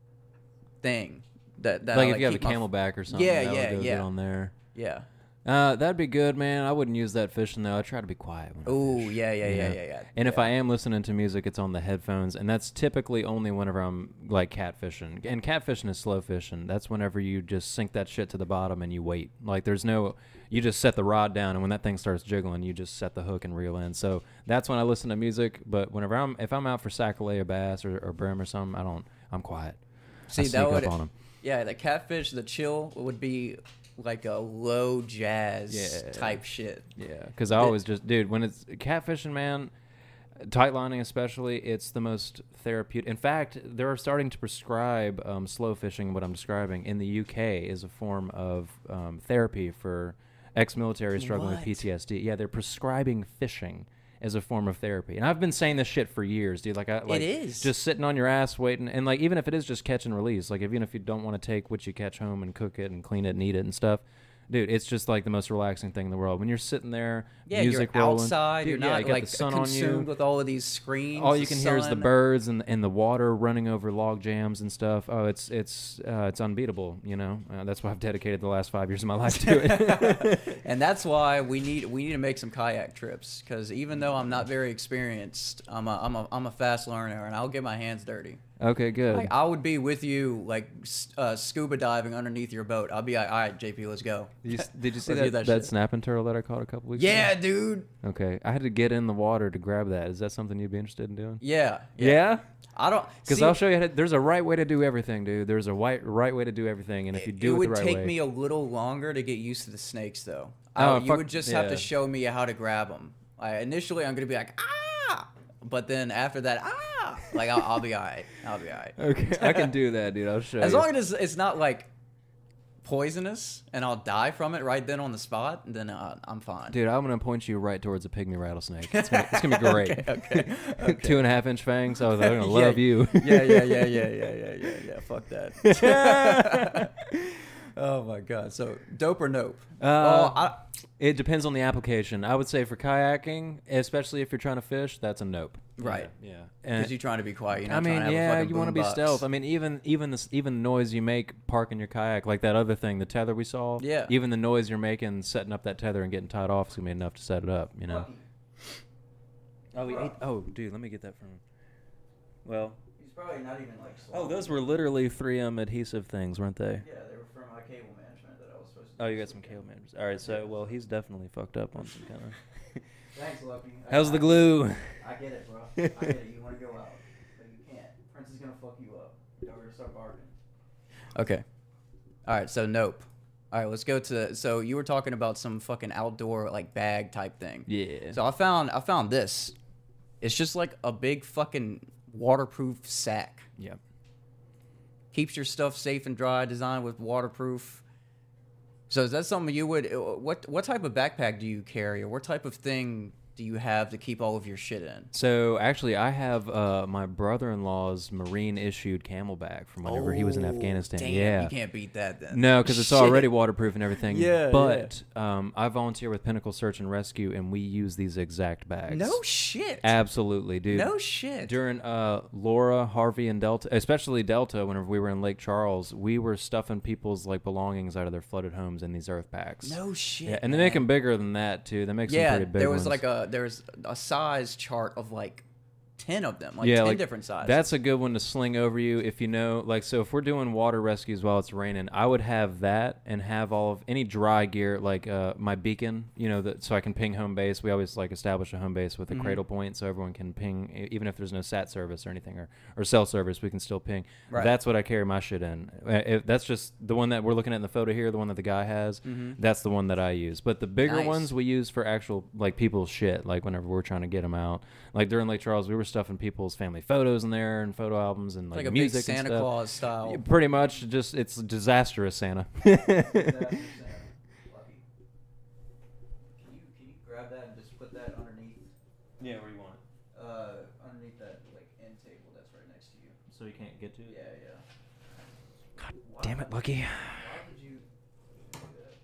thing that that like I, if you have a keep my- camelback or something. Yeah, that yeah, would go good yeah. on there. Yeah. Uh, that'd be good, man. I wouldn't use that fishing though. I try to be quiet. When I Oh fish. yeah, yeah, yeah, yeah, yeah. And if yeah. I am listening to music, it's on the headphones, and that's typically only whenever I'm like catfishing. And catfishing is slow fishing. That's whenever you just sink that shit to the bottom and you wait. Like there's no, you just set the rod down, and when that thing starts jiggling, you just set the hook and reel in. So that's when I listen to music. But whenever I'm, if I'm out for sac-a-lait or bass or, or brim or something, I don't. I'm quiet. See, I that sneak would up on 'em. Yeah, the catfish, the chill would be like a low jazz Yeah. type shit. Yeah, because I always just, dude, when it's catfishing, man, tight lining especially, it's the most therapeutic. In fact, they're starting to prescribe um, slow fishing, what I'm describing, in the U K is a form of um, therapy for ex-military struggling with What? P T S D. Yeah, they're prescribing fishing as a form of therapy. And I've been saying this shit for years, dude. Like, I, like is. just sitting on your ass waiting. And, like, even if it is just catch and release, like, even if you don't want to take what you catch home and cook it and clean it and eat it and stuff, dude, it's just like the most relaxing thing in the world. When you're sitting there, Yeah, music you're rolling, outside. dude, you're yeah, not you got like the sun on consumed you. with all of these screens. All you the can hear is the sun. birds and and the water running over log jams and stuff. Oh, it's it's uh, it's unbeatable. You know, uh, that's why I've dedicated the last five years of my life to it. And that's why we need we need to make some kayak trips. Because even though I'm not very experienced, I'm a I'm a I'm a fast learner, and I'll get my hands dirty. Okay, good. Like I would be with you, like s- uh, scuba diving underneath your boat. I'll be like, all right, J P, let's go. You s- did you see Let's do that, that that, shit. snapping turtle that I caught a couple weeks Yeah, ago? dude. Okay, I had to get in the water to grab that. Is that something you'd be interested in doing? Yeah. Yeah. I don't Because see, I'll show you how to, there's a right way to do everything, dude. There's a right right way to do everything, and if you It do it, would the right take way, me a little longer to get used to the snakes, though. Oh, I, you fuck- would just have to yeah. show me how to grab them. I, initially, I'm gonna be like, ah, but then after that, ah, like I'll, I'll be alright. I'll be alright. okay, I can do that, dude. I'll show As you. long as it's not like poisonous and I'll die from it right then on the spot, then uh, I'm fine. Dude, I'm gonna point you right towards a pygmy rattlesnake. It's gonna, it's gonna be great. okay, okay. Two and a half inch fangs. I was like, I'm gonna Yeah, love you. yeah, yeah, yeah, yeah, yeah, yeah, yeah, yeah. Fuck that. Oh my god. So dope or nope? Uh, well, I, It depends on the application. I would say for kayaking, especially if you're trying to fish, that's a nope. Right. Yeah. yeah. because And you're trying to be quiet. You're not I mean, trying to have a yeah, fucking you want to be boombox. stealth. I mean, even even the even the noise you make parking your kayak, like that other thing, the tether we saw. Yeah. Even the noise you're making setting up that tether and getting tied off is gonna be enough to set it up. You know. Oh, we ate. Oh, dude, let me get that from. Well. He's probably not even like. Oh, those were literally three M adhesive things, weren't they? Yeah, they were from my cable management that I was supposed to. Oh, you got some cable managers. All right, so well, he's definitely fucked up on some kind of. Thanks, Lucky. How's the glue? I get it, bro. I get it. You want to go out, but you can't. Prince is gonna fuck you up. You're gonna start bargaining. Okay. All right. So nope. All right, let's go to. So you were talking about some fucking outdoor like bag type thing. Yeah. So I found I found this. It's just like a big fucking waterproof sack. Yep. Keeps your stuff safe and dry. Designed with waterproof. So is that something you would? What what type of backpack do you carry, or what type of thing do you have to keep all of your shit in? So actually, I have uh, my brother-in-law's Marine-issued Camelback from whenever he was in Afghanistan. Damn, yeah, you can't beat that then. no, because it's Shit. already waterproof and everything. Yeah, but Um, I volunteer with Pinnacle Search and Rescue, and we use these exact bags. No shit. Absolutely, dude. No shit. During uh, Laura, Harvey, and Delta, especially Delta, whenever we were in Lake Charles, we were stuffing people's like belongings out of their flooded homes in these earth packs. No shit. Yeah, and they make them bigger than that too. They make some Yeah, pretty big there was ones. like a there's a size chart of like ten of them, like yeah, ten like, different sizes. That's a good one to sling over you if you know, like, so if we're doing water rescues while it's raining, I would have that and have all of any dry gear, like uh, my beacon, you know, that so I can ping home base. We always like establish a home base with a Mm-hmm. cradle point so everyone can ping, e- even if there's no sat service or anything or, or cell service, we can still ping. Right. That's what I carry my shit in. Uh, If that's just the one that we're looking at in the photo here, the one that the guy has. That's the one that I use. But the bigger Nice. ones we use for actual like people's shit. Like whenever we're trying to get them out. Like during Lake Charles, we were stuffing people's family photos in there and photo albums and like, like a music big and Santa stuff. Claus style. Yeah, pretty much, just it's disastrous Santa. Can you can you grab that and just put that underneath Yeah, where you want it. uh underneath that like end table that's right next to you? So you can't get to it. Yeah, yeah. God damn it, Lucky. Why would you do that?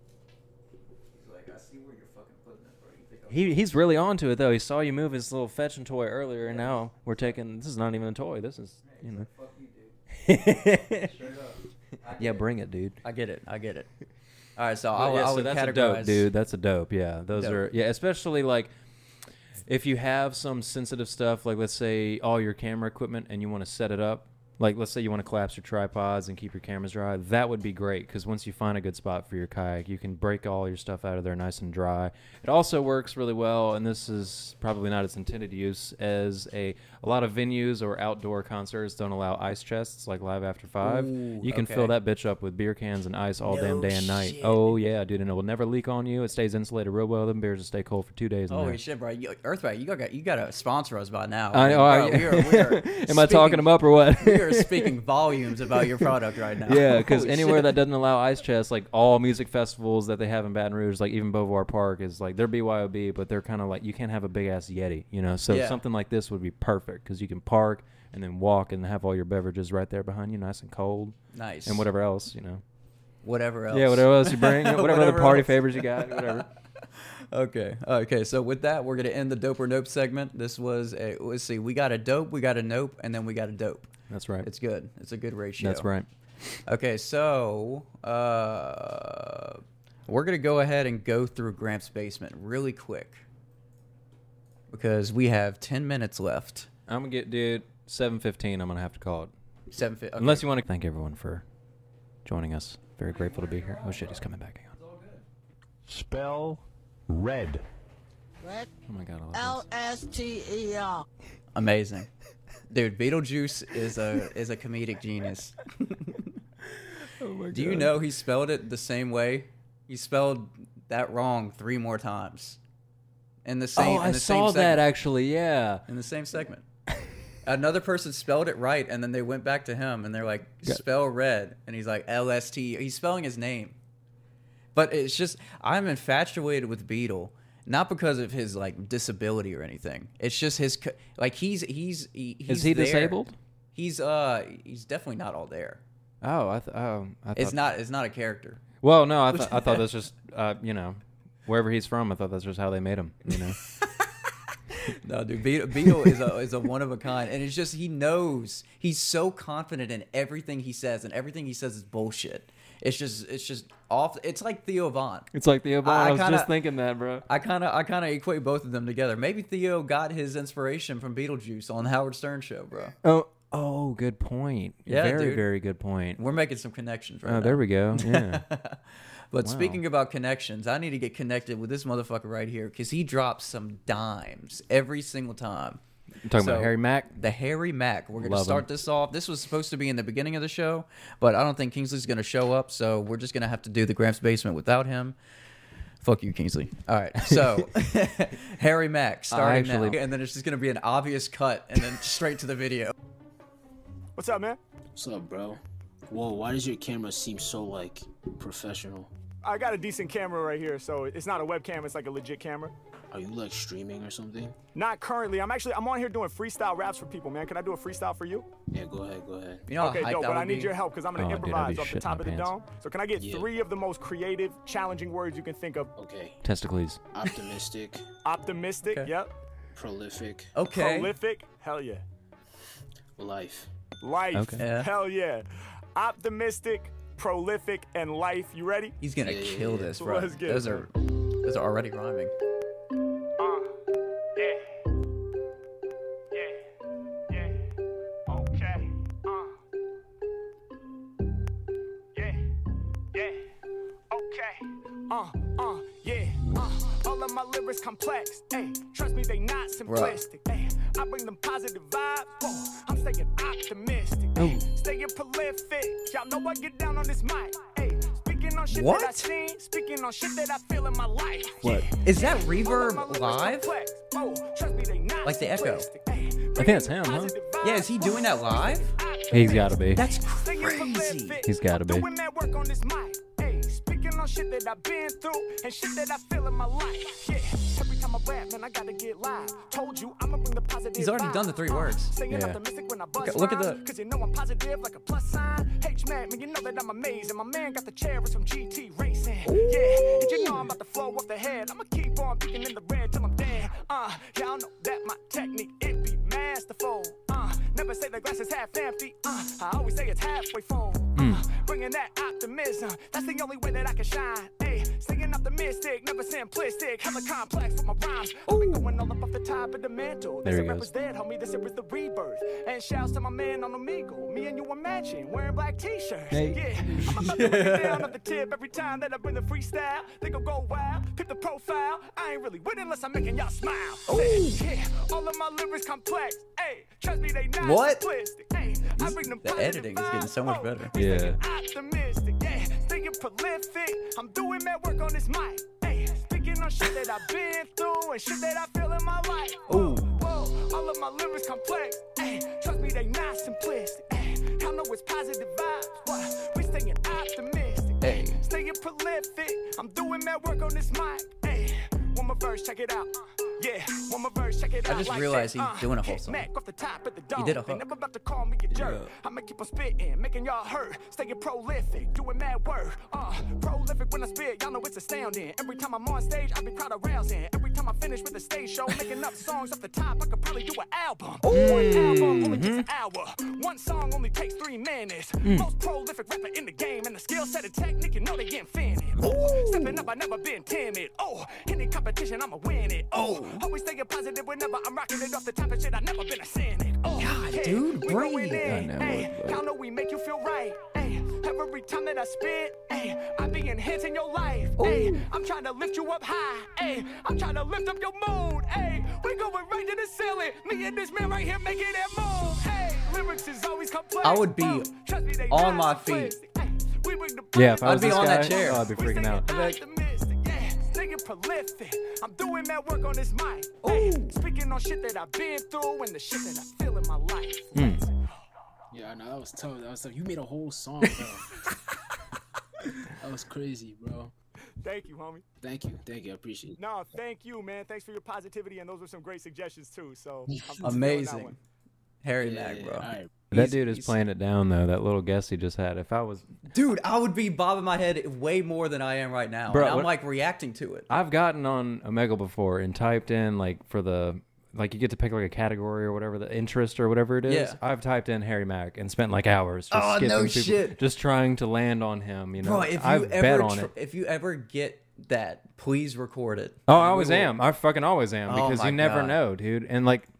He's like, I see where you're fucking putting it, bro. You think I'm He he's really onto it though. He saw you move his little fetching toy earlier, and now we're taking. This is not even a toy. This is you know. fuck you, dude. Straight up. I get Yeah, it. bring it, dude. I get it. I get it. All right, so But I, yeah, I so would that's categorize. a dope, dude. That's a dope. Yeah, those Dope. are yeah, especially like if you have some sensitive stuff, like let's say all your camera equipment, and you want to set it up. Like let's say you want to collapse your tripods and keep your cameras dry. That would be great because once you find a good spot for your kayak, you can break all your stuff out of there nice and dry. It also works really well, and this is probably not its intended use, as a a lot of venues or outdoor concerts don't allow ice chests like Live After Five. Ooh, you can okay. fill that bitch up with beer cans and ice all damn No day and night. shit. Oh yeah, dude, and it will never leak on you. It stays insulated real well. Them beers will stay cold for two days. in Holy there. shit, bro! You, Earthrise, you got you got to sponsor us by now. I know. Bro, I, we are, we are am I talking speaking- them up or what? We are speaking volumes about your product right now. Yeah, because Holy anywhere shit. that doesn't allow ice chests, like all music festivals that they have in Baton Rouge, like even Beauvoir Park, is like they're B Y O B, but they're kind of like you can't have a big ass Yeti, you know. So Yeah. something like this would be perfect because you can park and then walk and have all your beverages right there behind you, nice and cold, nice and whatever else, you know. whatever else. Yeah, whatever else you bring, whatever, other Whatever party else. favors you got, whatever. Okay. Okay. So with that, we're gonna end the dope or nope segment. This was a let's see, we got a dope, we got a nope, and then we got a dope. That's right. It's good. It's a good ratio. That's right. Okay, so uh, we're gonna go ahead and go through Gramps' basement really quick because we have ten minutes left. I'm gonna get, dude. seven fifteen. I'm gonna have to call it. Seven fi- okay. Unless you want to thank everyone for joining us. Very grateful to be here. Oh shit, he's coming back. Hang on. Spell red. Red, Oh my god, I love L S T E R. Amazing, dude. Beetlejuice is a is a comedic genius. Oh my Do you know he spelled it the same way? He spelled that wrong three more times in the same. Oh, in I the saw same that segment. actually. Yeah. in the same segment. Another person spelled it right, and then they went back to him, and they're like, Got- "Spell red," and he's like, "L S T." He's spelling his name, but it's just I'm infatuated with Beetle, not because of his like disability or anything. It's just his co- like he's he's he, he's Is he there. disabled? He's uh he's definitely not all there. Oh, I th- oh, I thought. It's not it's not a character. Well, no, I thought I thought that's just uh, you know, wherever he's from. I thought that's just how they made him. You know. No, dude, Beetle, Beetle is a is a one of a kind, and it's just he knows he's so confident in everything he says, and everything he says is bullshit. It's just it's just off. It's like Theo Von. It's like Theo Von. I I, was kinda- just thinking that, bro. I kind of I kind of equate both of them together. Maybe Theo got his inspiration from Beetlejuice on the Howard Stern show, bro. Oh, oh, good point. Yeah, very, dude. very good point. We're making some connections right Oh, now. there we go. Yeah. But Wow. speaking about connections, I need to get connected with this motherfucker right here because he drops some dimes every single time. You're talking So, about Harry Mack? The Harry Mack. We're going to Love start him. this off. This was supposed to be in the beginning of the show, but I don't think Kingsley's going to show up, so we're just going to have to do the Gramps Basement without him. Fuck you, Kingsley. All right, so Harry Mack starting actually- now, and then it's just going to be an obvious cut, and then straight to the video. What's up, man? What's up, bro? Whoa, why does your camera seem so, like, professional? I got a decent camera right here, so it's not a webcam, it's like a legit camera. Are you, like, streaming or something? Not currently. I'm actually, I'm on here doing freestyle raps for people, man. Can I do a freestyle for you? Yeah, go ahead, go ahead. You know Okay, how hype dope, that but would I need be? your help because I'm gonna Oh, dude, I'd improvise be off the shitting top my of the pants. dome. So can I get Yeah. three of the most creative, challenging words you can think of? Okay. Testicles. Optimistic, Optimistic, Okay. yep. prolific, Okay. Prolific, hell yeah. life. Life, Okay. Yeah. hell yeah. Optimistic, prolific, and life. You ready? He's going to Yeah, yeah, kill yeah. this, bro. Let's get Those it. are, those are already rhyming. Uh, yeah. Yeah. Yeah. Okay. Uh. Yeah. Yeah. Okay. Uh, uh, yeah. Uh. All of my lyrics complex. Hey, trust me, they not simplistic. Hey, I bring them positive vibes. Whoa, I'm staying optimistic. Ay, staying prolific. Y'all know I get down on this mic. Hey, speaking on shit that I What? seen, speaking on shit that I feel in my life. What? Yeah. Is that All of my reverb lyrics live? complex. Oh, trust me, they not Like the echo? simplistic. Ay, I think bringing it's him, huh? positive vibes. Yeah, is he doing that live? He's gotta be. That's Staying crazy. prolific. He's gotta be. Doing mad work on this mic. Hey, speaking on shit that I've been through and shit that I feel in my life. Yeah, every time I rap, man, I gotta get live. Told you I'ma bring the positive. He's already vibe. done the three Uh, words. Staying Yeah. optimistic when I bust Look at rhymes, the- Cause you know I'm positive like a plus sign. H-Man, man, you know that I'm amazing. My man got the cherries from G T Racing. Yeah, and you know I'm about to flow off the head. I'ma keep on peeking in the red till I'm dead. Uh, y'all know that my technique, it be masterful. Uh, never say the glass is half empty. Uh, I always say it's halfway full. Uh, bringing that optimism, that's the only way that I can shine. Hey, staying optimistic, never simplistic. Hella complex with my rhymes. I've been going all up off the top of the mantle. There This he rapper's goes. dead, homie. This here is the rebirth. And shouts to my man on Omegle. Me and you are matching, wearing black t-shirts. Hey. Yeah, I'm about to bring it down at the tip every time that I bring the freestyle. They gon' go wild, pick the profile. I ain't really winning unless I'm making y'all smile. Yeah, all of my lyrics complex. Hey, trust me, they not What? simplistic. Hey, I bring them the positive editing is getting so much vibes. better. We Yeah. staying optimistic, yeah, staying prolific. I'm doing mad work on this mic. Hey, speaking on shit that I've been through and shit that I feel in my life. Whoa, whoa, all of my lyrics complex. Hey, trust me, they not simplistic. Hey, y'all know it's positive vibes. What? We staying optimistic. Hey. Staying prolific. I'm doing mad work on this mic. Hey, one more verse, check it out. Yeah, one more verse, check it I out. just like realized this. he's doing a whole hit song. Mac off the top of the dome. did a They hook. never about to call me a jerk. I'ma keep on spitting, making y'all hurt. Staying prolific, doing mad work. Uh, prolific when I spit, y'all know it's astounding. Every time I'm on stage, I be crowd arousing. Every time I finish with a stage show, making up songs off the top, I could probably do an album. One album only takes an hour. One song only takes three minutes. Most prolific rapper in the game, and the skill set and technique, you know they infinite. Ooh, stepping up, I never been timid. Oh, any competition, I'ma win it. Oh, always staying positive whenever I'm rocking it off the top of shit. I never been a cynic. Oh, God, yeah, dude, we going breathe. in. I know, Hey, but- y'all know we make you feel right. Hey, every time that I spit, hey, I be enhancing your life. Hey, I'm trying to lift you up high. Hey, I'm trying to lift up your mood. Hey, we going right to the ceiling. Me and this man right here making that move. Hey, lyrics is always complex. I would be Whoa, trust me, they on not my simplistic. feet. Hey, we bring the Yeah, if I I'd was be this on guy, that chair. oh, I'd be we freaking staying out. optimistic, yeah, staying prolific. I'm doing that work on this mic. Hey, speaking on shit that I've been through and the shit that I feel in my life. Yeah, I know, that was tough. That was tough. You made a whole song, bro. That was crazy, bro. Thank you, homie. Thank you. Thank you. I appreciate it. No, thank you, man. Thanks for your positivity, and those were some great suggestions too. So I'm feeling that Amazing. one. Harry Yeah, Mack, yeah, bro. all right. That He's- dude is he's- playing it down though. That little guess he just had. If I was, Dude, I would be bobbing my head way more than I am right now. Bro, and I'm what- like reacting to it. I've gotten on Omegle before and typed in like for the like you get to pick like a category or whatever the interest or whatever it is. Yeah. I've typed in Harry Mack and spent like hours just Oh, skipping no people, shit. just trying to land on him. You know, Bro, if you I've bet ever on tr- it. if you ever get that, please record it. Oh, I We always will- am. I fucking always am Oh because my you never God. know, dude. And like,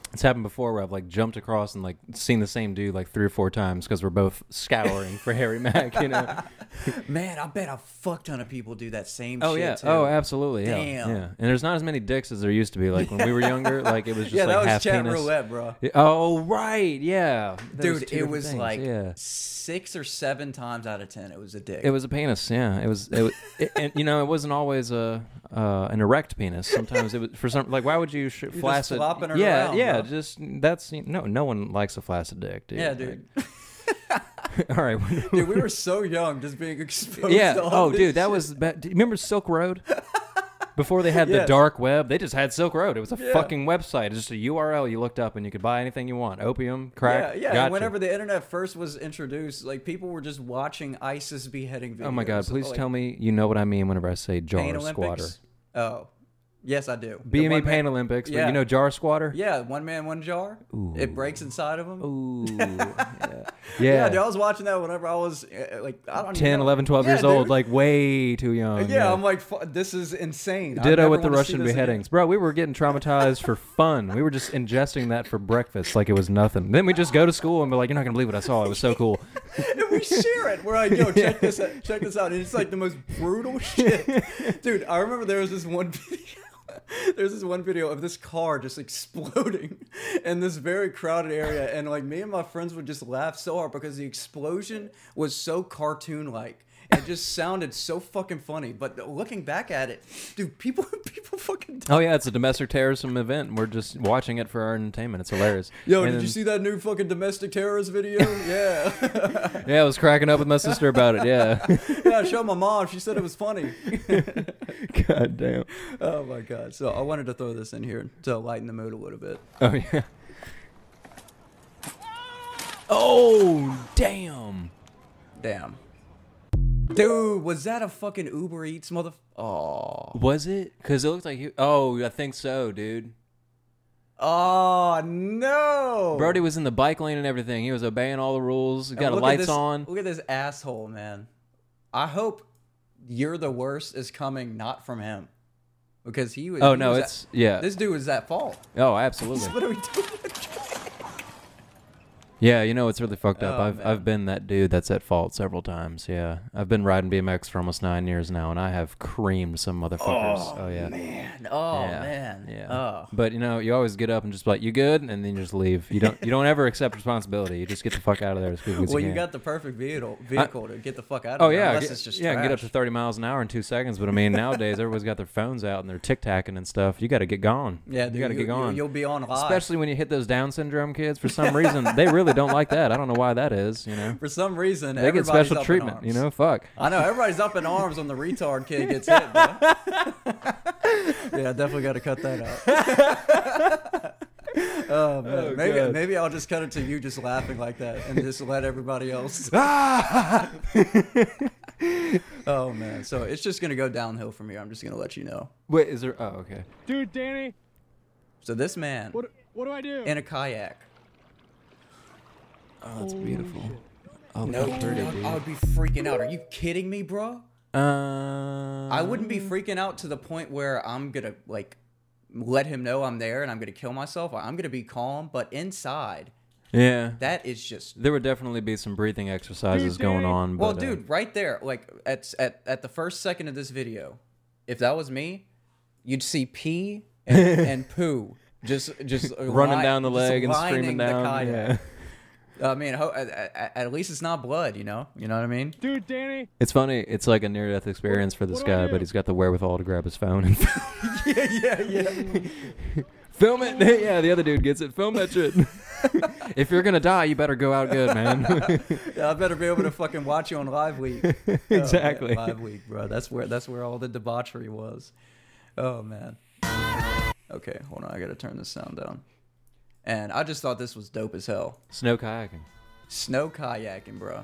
It's happened before where I've like jumped across and like seen the same dude like three or four times because we're both scouring for Harry Mack, you know. Man, I bet a fuck ton of people do that same Oh shit yeah. too. Oh, absolutely. Yeah. Damn. Yeah. And there's not as many dicks as there used to be. Like when we were younger, like it was just yeah, like that was half chat penis. roulette, bro. Yeah, oh right, yeah. That Dude, two it different was things, like yeah. six or seven times out of ten, it was a dick. It was a penis, yeah. It was, it, was- it and you know, it wasn't always a uh, an erect penis. Sometimes it was for some like, why would you sh- just flaccid? flopping it yeah, around, yeah. bro. Just that's no, no one likes a flaccid dick, dude. Yeah, dude. Like, all right. Dude, we were so young, just being exposed. yeah. To all Oh, this dude, that shit. was. Ba- do you remember Silk Road? Before they had the Yes. dark web, they just had Silk Road. It was a Yeah. fucking website. It's just a U R L you looked up and you could buy anything you want. Opium, crack. Yeah, yeah. Gotcha. And whenever the internet first was introduced, like people were just watching ISIS beheading videos. Oh my God! Please like, tell me you know what I mean whenever I say jar Pain squatter. Olympics. Oh, yes, I do. B M E The one Pain man- Olympics, but yeah. you know jar squatter? Yeah, one man, one jar. Ooh. It breaks inside of him. Ooh. yeah. Yeah, Yeah. dude, I was watching that whenever I was uh, like, I don't ten, even know. eleven, twelve Yeah, years old, dude. like way too young. Yeah, I'm like, fu- this is insane. I Ditto never with the wanna see Russian this again. beheadings. Bro, we were getting traumatized for fun. We were just ingesting that for breakfast like it was nothing. Then we just go to school and be like, you're not going to believe what I saw. It was so cool. And we share it. We're like, yo, check this out, check this out. And it's like the most brutal shit. Dude, I remember there was this one video. There's this one video of this car just exploding in this very crowded area. And like me and my friends would just laugh so hard because the explosion was so cartoon-like. It just sounded so fucking funny. But looking back at it, dude, people people fucking died. Oh, yeah, it's a domestic terrorism event. We're just watching it for our entertainment. It's hilarious. Yo, And did then- you see that new fucking domestic terrorist video? Yeah. Yeah, I was cracking up with my sister about it. Yeah. Yeah, I showed my mom. She said it was funny. God damn. Oh my god. So I wanted to throw this in here to lighten the mood a little bit. Oh, yeah. Oh, damn. Damn. Dude, was that a fucking Uber Eats mother? Oh. Was it? Because it looked like you. Oh, I think so, dude. Oh no. Brody was in the bike lane and everything. He was obeying all the rules. He And got look at lights this- on. Look at this asshole, man. I hope You're the Worst is coming not from him. Because he was. Oh, he no, was it's- at, yeah. This dude was at fault. Oh, absolutely. What are we doing? Yeah, you know it's really fucked up. Oh, I've man. I've been that dude that's at fault several times. Yeah, I've been riding B M X for almost nine years now, and I have creamed some motherfuckers. Oh, Oh, yeah, man. Oh, yeah. man. Yeah. Oh. But you know, you always get up and just be like, "You good?" and then you just leave. You don't you don't ever accept responsibility. You just get the fuck out of there as quickly as Well, you you can. got the perfect vehicle vehicle to get the fuck out of Oh there. yeah, Unless get, it's just yeah, get up trash. to thirty miles an hour in two seconds. But I mean, nowadays everybody's got their phones out and they're tic tacking and stuff. You got to get gone. Yeah, dude, you got to you- get gone. you- you'll be on live. Especially when you hit those Down syndrome kids. For some reason, they really don't like that. I don't know why that is. You know, For some reason, they get everybody's special up in treatment. You arms. know, fuck. I know everybody's up in arms when the retard kid gets hit. Bro. Yeah, definitely got to cut that out. Oh man, Oh, maybe God. maybe I'll just cut it to you just laughing like that and just let everybody else. Oh man, so it's just gonna go downhill from here. I'm just gonna let you know. Wait, is there? Oh, okay. Dude, Danny, So this man what what do I do? in a kayak. Oh, that's beautiful. Oh, No, how pretty, dude, dude. I would be freaking out. Are you kidding me, bro? Uh, I wouldn't be freaking out to the point where I'm gonna like let him know I'm there and I'm gonna kill myself. I'm gonna be calm, but inside, Yeah. that is just There would definitely be some breathing exercises going on. well, but, uh, dude, right there, like at at at the first second of this video, if that was me, you'd see pee and, and poo just just running li- down the just leg and lining streaming the down. kayak. Yeah. I mean, ho- at, at, at least it's not blood, you know. You know what I mean? Dude, Danny, It's funny. It's like a near-death experience for this what do I guy, do? but he's got the wherewithal to grab his phone and Yeah, yeah, yeah. film it. Yeah, the other dude gets it. Film that shit. If you're gonna die, you better go out good, man. Yeah, I better be able to fucking watch you on Live Week. Exactly. Oh, man, Live Week, bro. That's where that's where all the debauchery was. Oh man. Okay, hold on. I gotta turn this sound down. And I just thought this was dope as hell. Snow kayaking. Snow kayaking, bro.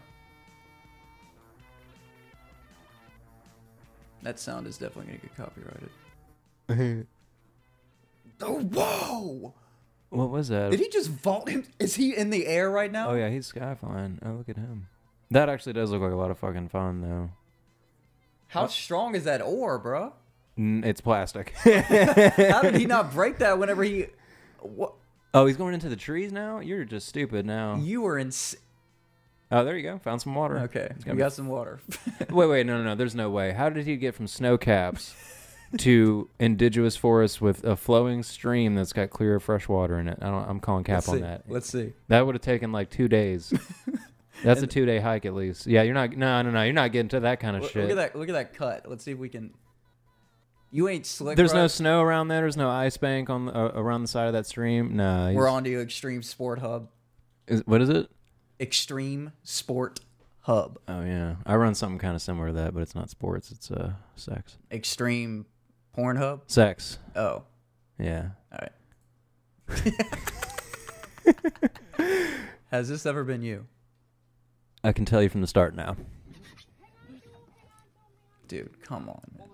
That sound is definitely gonna get copyrighted. Oh, whoa! What was that? Did he just vault him? Is he in the air right now? Oh yeah, he's skyflying. Oh, look at him. That actually does look like a lot of fucking fun, though. How strong is that ore, bro? N- It's plastic. How did he not break that whenever he? What? Oh, he's going into the trees now? You're just stupid now. You were in. S- Oh, there you go. Found some water. okay, It's we gonna got be- some water. Wait, wait, no, no, no. There's no way. How did he get from snow caps to indigenous forest with a flowing stream that's got clear, fresh water in it? I don't. I'm calling cap Let's on see. that. Let's see. That would have taken like two days. That's a And- two-day hike at least. Yeah, you're not. No, no, no. You're not getting to that kind of Look, shit. look at that! Look at that cut. Let's see if we can. You ain't slick. There's bro. no snow around there. There's no ice bank on the, uh, around the side of that stream. No. We're on to Extreme Sport Hub. Is, what is it? Extreme Sport Hub. Oh yeah, I run something kind of similar to that, but it's not sports. It's uh sex. Extreme Porn Hub. Sex. Oh, Yeah. all right. Has this ever been you, I can tell you from the start now. dude? Come on, man.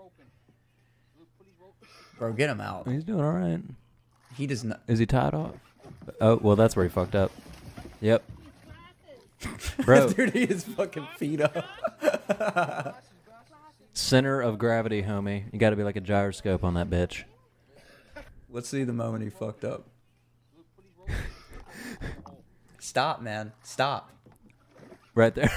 Bro, get him out. He's doing all right. He does not. Is he tied off? Oh well, that's where he fucked up. Yep. Bro, Dude, he is fucking feet up. center of gravity, homie. You got to be like a gyroscope on that bitch. Let's see the moment he fucked up. Stop, man. Stop. Right there.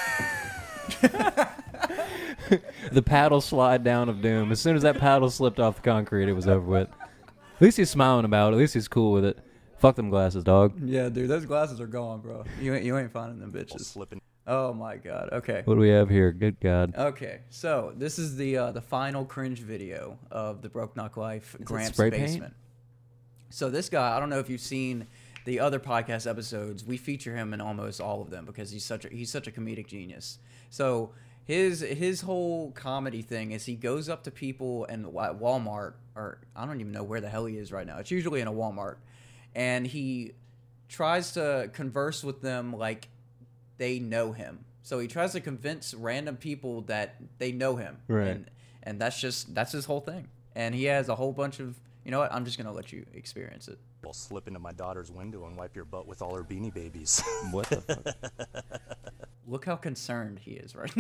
The paddle slide down of doom. As soon as that paddle slipped off the concrete, it was over with. At least he's smiling about it. At least he's cool with it. Fuck them glasses, dog. Yeah, dude, those glasses are gone, bro. You ain't, you ain't finding them All bitches. slipping. Oh my god. Okay. What do we have here? Good God. Okay. So this is the uh, the final cringe video of the Broke Knock Life it Gramps spray paint? basement. So this guy, I don't know if you've seen the other podcast episodes. We feature him in almost all of them because he's such a he's such a comedic genius. So his his whole comedy thing is he goes up to people in Wa- Walmart, or I don't even know where the hell he is right now. It's usually in a Walmart, and he tries to converse with them like they know him. So he tries to convince random people that they know him. Right. And, and that's just, that's his whole thing. And he has a whole bunch of, you know what, I'm just going to let you experience it. I'll slip into my daughter's window and wipe your butt with all her beanie babies. What the fuck? Look how concerned he is right now.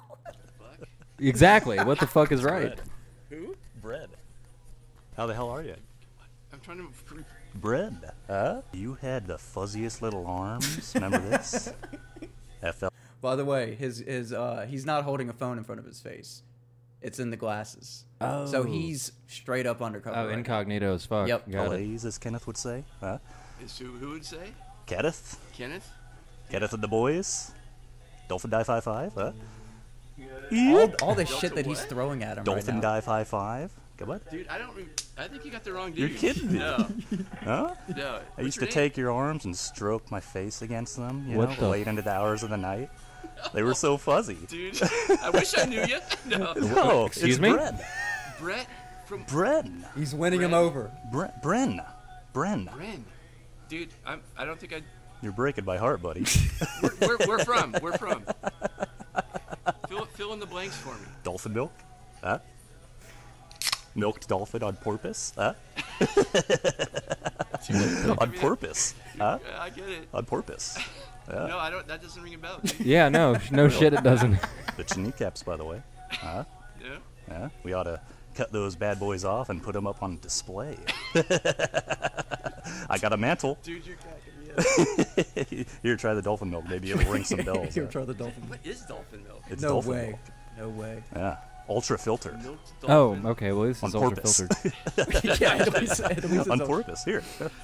Exactly. What the fuck is right? Who? Bread. How the hell are you? I'm trying to. Bread. Huh? You had the fuzziest little arms. Remember this? F L. By the way, his, his, uh, he's not holding a phone in front of his face. It's in the glasses. Oh. So he's straight up undercover. Oh, right now. incognito as fuck. Yep. Got it. Blaze, as Kenneth would say. Huh? Is who, who would say? Kenneth? Kenneth? Kenneth and the boys? Dolphin Die Five Five? Huh? All, all the Delta shit that he's what? throwing at him Dolphin right now. Die Five Five? Come on. Dude, I don't. Re- I think you got the wrong You're dude. kidding me. No, Huh? no. I used to take your arms and stroke my face against them, you What know, the- late into the hours of the night. They were so fuzzy. Dude, I wish I knew you. No. No, Excuse it's me? Bren. Brett from Bren. He's winning him Brett? over. Bren. Bren. Bren. Bren. Dude, I'm. I don't think I. You're breaking my heart, buddy. Where, where, where from? Where from? Fill, fill in the blanks for me. Dolphin milk? Huh? Milked dolphin on porpoise? Huh? On porpoise? Huh? Yeah, I get it. On porpoise. Yeah. No, I don't. That doesn't ring a bell. Dude. Yeah, no, no shit, it doesn't. The kneecaps, by the way. Huh? Yeah. Yeah. We ought to cut those bad boys off and put them up on display. I got a mantle. Dude, you're cracking me up. Here, try the dolphin milk. Maybe it'll ring some bells. Here, huh? try the dolphin. What is dolphin milk? It's No dolphin way. milk. No way. Yeah. Ultra filtered. Milked Oh, dolphin. okay. Well, this On is ultra porpoise. filtered. Yeah, at least, at least it's On a- porpoise. Here.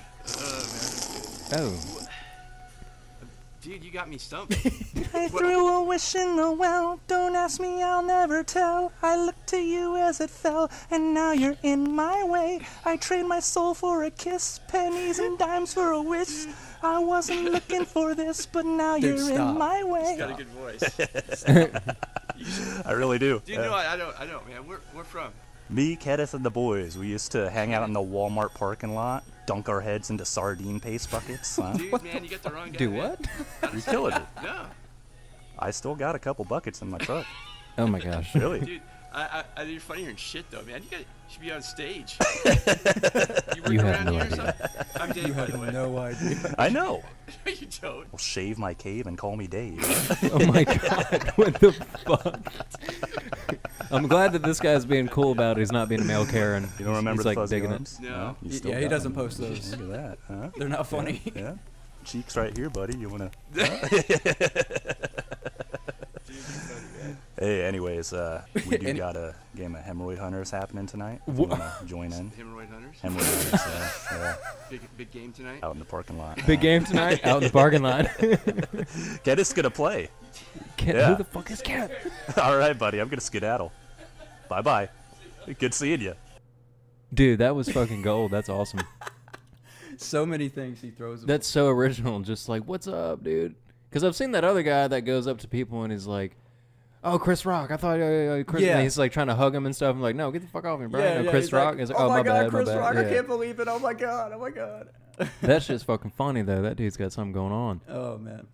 Oh, Dude, you got me stumped. I threw a wish in the well. Don't ask me, I'll never tell. I looked to you as it fell, and now you're in my way. I trade my soul for a kiss, pennies and dimes for a wish. I wasn't looking for this, but now Dude, you're stop. in my way. Got a good voice. I really do. Dude, Yeah. no, I, I don't. I don't, man. Where, where from? Me, Kenneth, and the boys, we used to hang out in the Walmart parking lot, dunk our heads into sardine paste buckets. Huh? Dude, man, you got the wrong guy. do man. what? You're killing it. No, I still got a couple buckets in my truck. Oh my gosh. Really? dude. I, I, I think you're funnier than shit, though, man. You got, you should be on stage. you work You have around no here or idea. something? I'm Dave, You by have the way. no idea. I know. No, you don't. Well, shave my cave and call me Dave. Oh my god. What the fuck? I'm glad that this guy's being cool about it. He's not being a male Karen. You don't remember he's the like fuzzy digging arms? it. No. You still Yeah, he got doesn't them. post those. Look at that. Huh? They're not funny. Yeah. yeah. Cheeks right here, buddy. You wanna? Hey, anyways, uh, we do And- got a game of Hemorrhoid Hunters happening tonight. If you wanna join in? Hemorrhoid Hunters. Hemorrhoid Hunters, yeah, yeah. Big big game tonight. Out in the parking lot. Big game tonight out in the parking lot. Kenneth's gonna play. Ken, Yeah. Who the fuck is Ken? All right, buddy. I'm gonna skedaddle. Bye bye. Good seeing you. Dude, that was fucking gold. That's awesome. So many things he throws. That's so original. Just like, what's up, dude? Because I've seen that other guy that goes up to people and he's like, "Oh, Chris Rock. I thought uh, uh, Chris." Yeah. And he's like trying to hug him and stuff. I'm like, "No, get the fuck off me, bro." Yeah, no, yeah, Chris he's Rock. like, He's like, oh, "Oh, my my god, bad, Chris my bad." Rock! I Yeah. can't believe it! Oh my god! Oh my god! That shit's fucking funny though. That dude's got something going on. Oh man.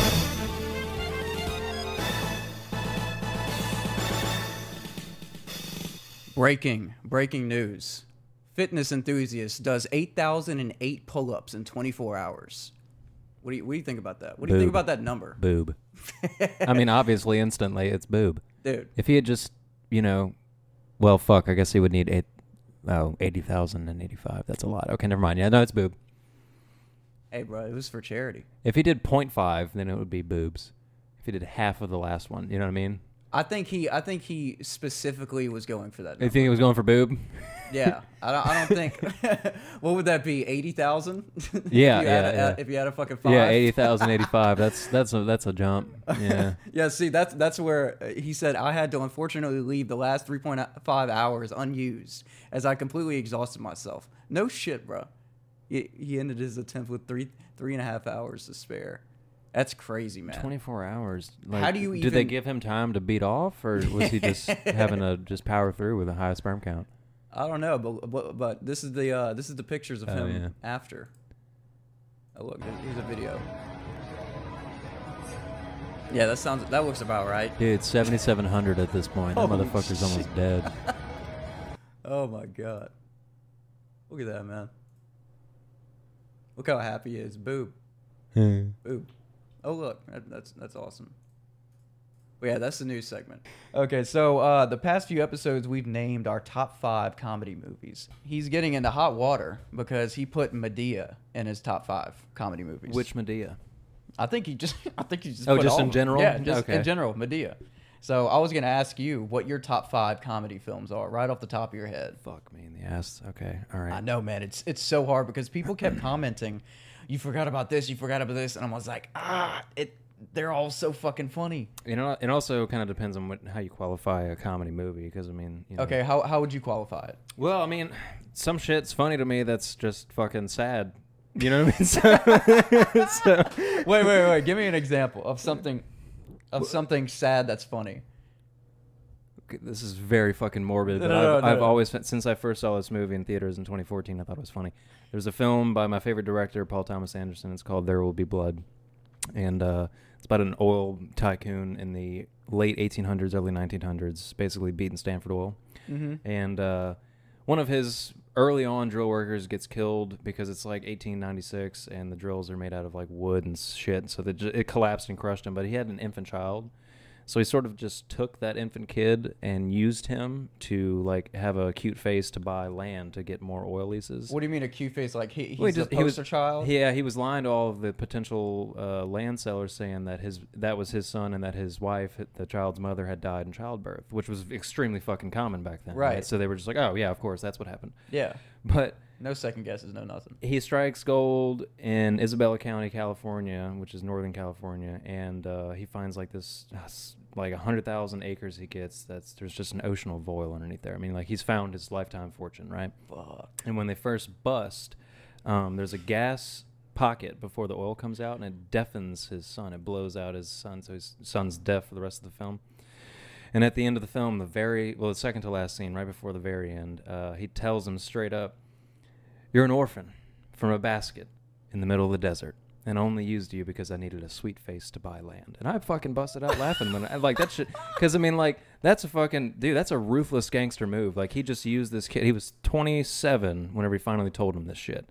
Breaking, breaking news. Fitness enthusiast does eight thousand eight pull-ups in twenty-four hours. What do you what do you think about that? What do you think Boob. about that number? Boob. I mean, obviously, instantly, it's boob. Dude. If he had just, you know, well, fuck, I guess he would need eight, oh, eighty thousand eighty-five. That's a lot. Okay, never mind. Yeah, no, it's boob. Hey, bro, it was for charity. If he did point five, then it would be boobs. If he did half of the last one, you know what I mean? I think he I think he specifically was going for that You number. think he was going for boob? Yeah, I don't, I don't think. What would that be? Eighty thousand? Yeah, if you yeah, had a, yeah. If you had a fucking five. Yeah, eighty thousand eighty-five. That's that's a that's a jump. Yeah. Yeah. See, that's that's where uh, he said I had to unfortunately leave the last three point five hours unused as I completely exhausted myself. No shit, bro. He, he ended his attempt with three three and a half hours to spare. That's crazy, man. twenty-four hours. Like, How do you Did they even- give him time to beat off, or was he just having to just power through with a high sperm count? I don't know, but but, but this is the uh, this is the pictures of Oh, him yeah. after. Oh look, here's a video. Yeah, that sounds that looks about right. Dude, seventy-seven hundred at this point. That Holy motherfucker's shit. almost dead. Oh my god. Look at that, man. Look how happy he is. Boob. Boob. Oh look, that, that's that's awesome. But yeah, that's the news segment. Okay, so uh, the past few episodes we've named our top five comedy movies. He's getting into hot water because he put Medea in his top five comedy movies. Which Medea? I think he just I think he just Oh, put just all in of them. general? Yeah, just Okay. in general, Medea. So I was gonna ask you what your top five comedy films are, right off the top of your head. Fuck me in the ass. Okay, all right. I know, man. It's it's so hard because people kept commenting, "You forgot about this. You forgot about this," and I was like, "Ah, it. They're all so fucking funny." You know, it also kind of depends on what, how you qualify a comedy movie, because I mean, you know, Okay, how how would you qualify it? Well, I mean, some shit's funny to me that's just fucking sad. You know what I mean? So, so Wait, wait, wait. Give me an example of something of something sad that's funny. this is very fucking morbid, but No, no, I've, no, I've no. always, since I first saw this movie in theaters in twenty fourteen, I thought it was funny. There's a film by my favorite director, Paul Thomas Anderson. It's called There Will Be Blood. And uh, it's about an oil tycoon in the late eighteen hundreds, early nineteen hundreds, basically beating Stanford Oil. Mhm. And uh, one of his early on drill workers gets killed because it's like eighteen ninety-six and the drills are made out of like wood and shit. So that it collapsed and crushed him. But he had an infant child. So he sort of just took that infant kid and used him to like have a cute face to buy land to get more oil leases. What do you mean a cute face? Like he, he's Well, he the just- poster he was, child? Yeah, he was lying to all of the potential uh, land sellers, saying that his that was his son and that his wife, the child's mother, had died in childbirth, which was extremely fucking common back then. Right. So they were just like, oh yeah, of course, that's what happened. Yeah. But no second guesses, no nothing. he strikes gold in Isabella County, California, which is Northern California, and uh, he finds like this, uh, s- like a hundred thousand acres he gets. That's there's just an ocean of oil underneath there. I mean, like he's found his lifetime fortune, right? Fuck. And when they first bust, um, there's a gas pocket before the oil comes out, and it deafens his son. It blows out his son, so his son's deaf for the rest of the film. And at the end of the film, the very well, the second to last scene, right before the very end, uh, he tells him straight up, "You're an orphan from a basket in the middle of the desert, and I only used you because I needed a sweet face to buy land." And I fucking busted out laughing when I like that shit, because I mean, like that's a fucking dude. That's a ruthless gangster move. Like he just used this kid. He was twenty-seven whenever he finally told him this shit.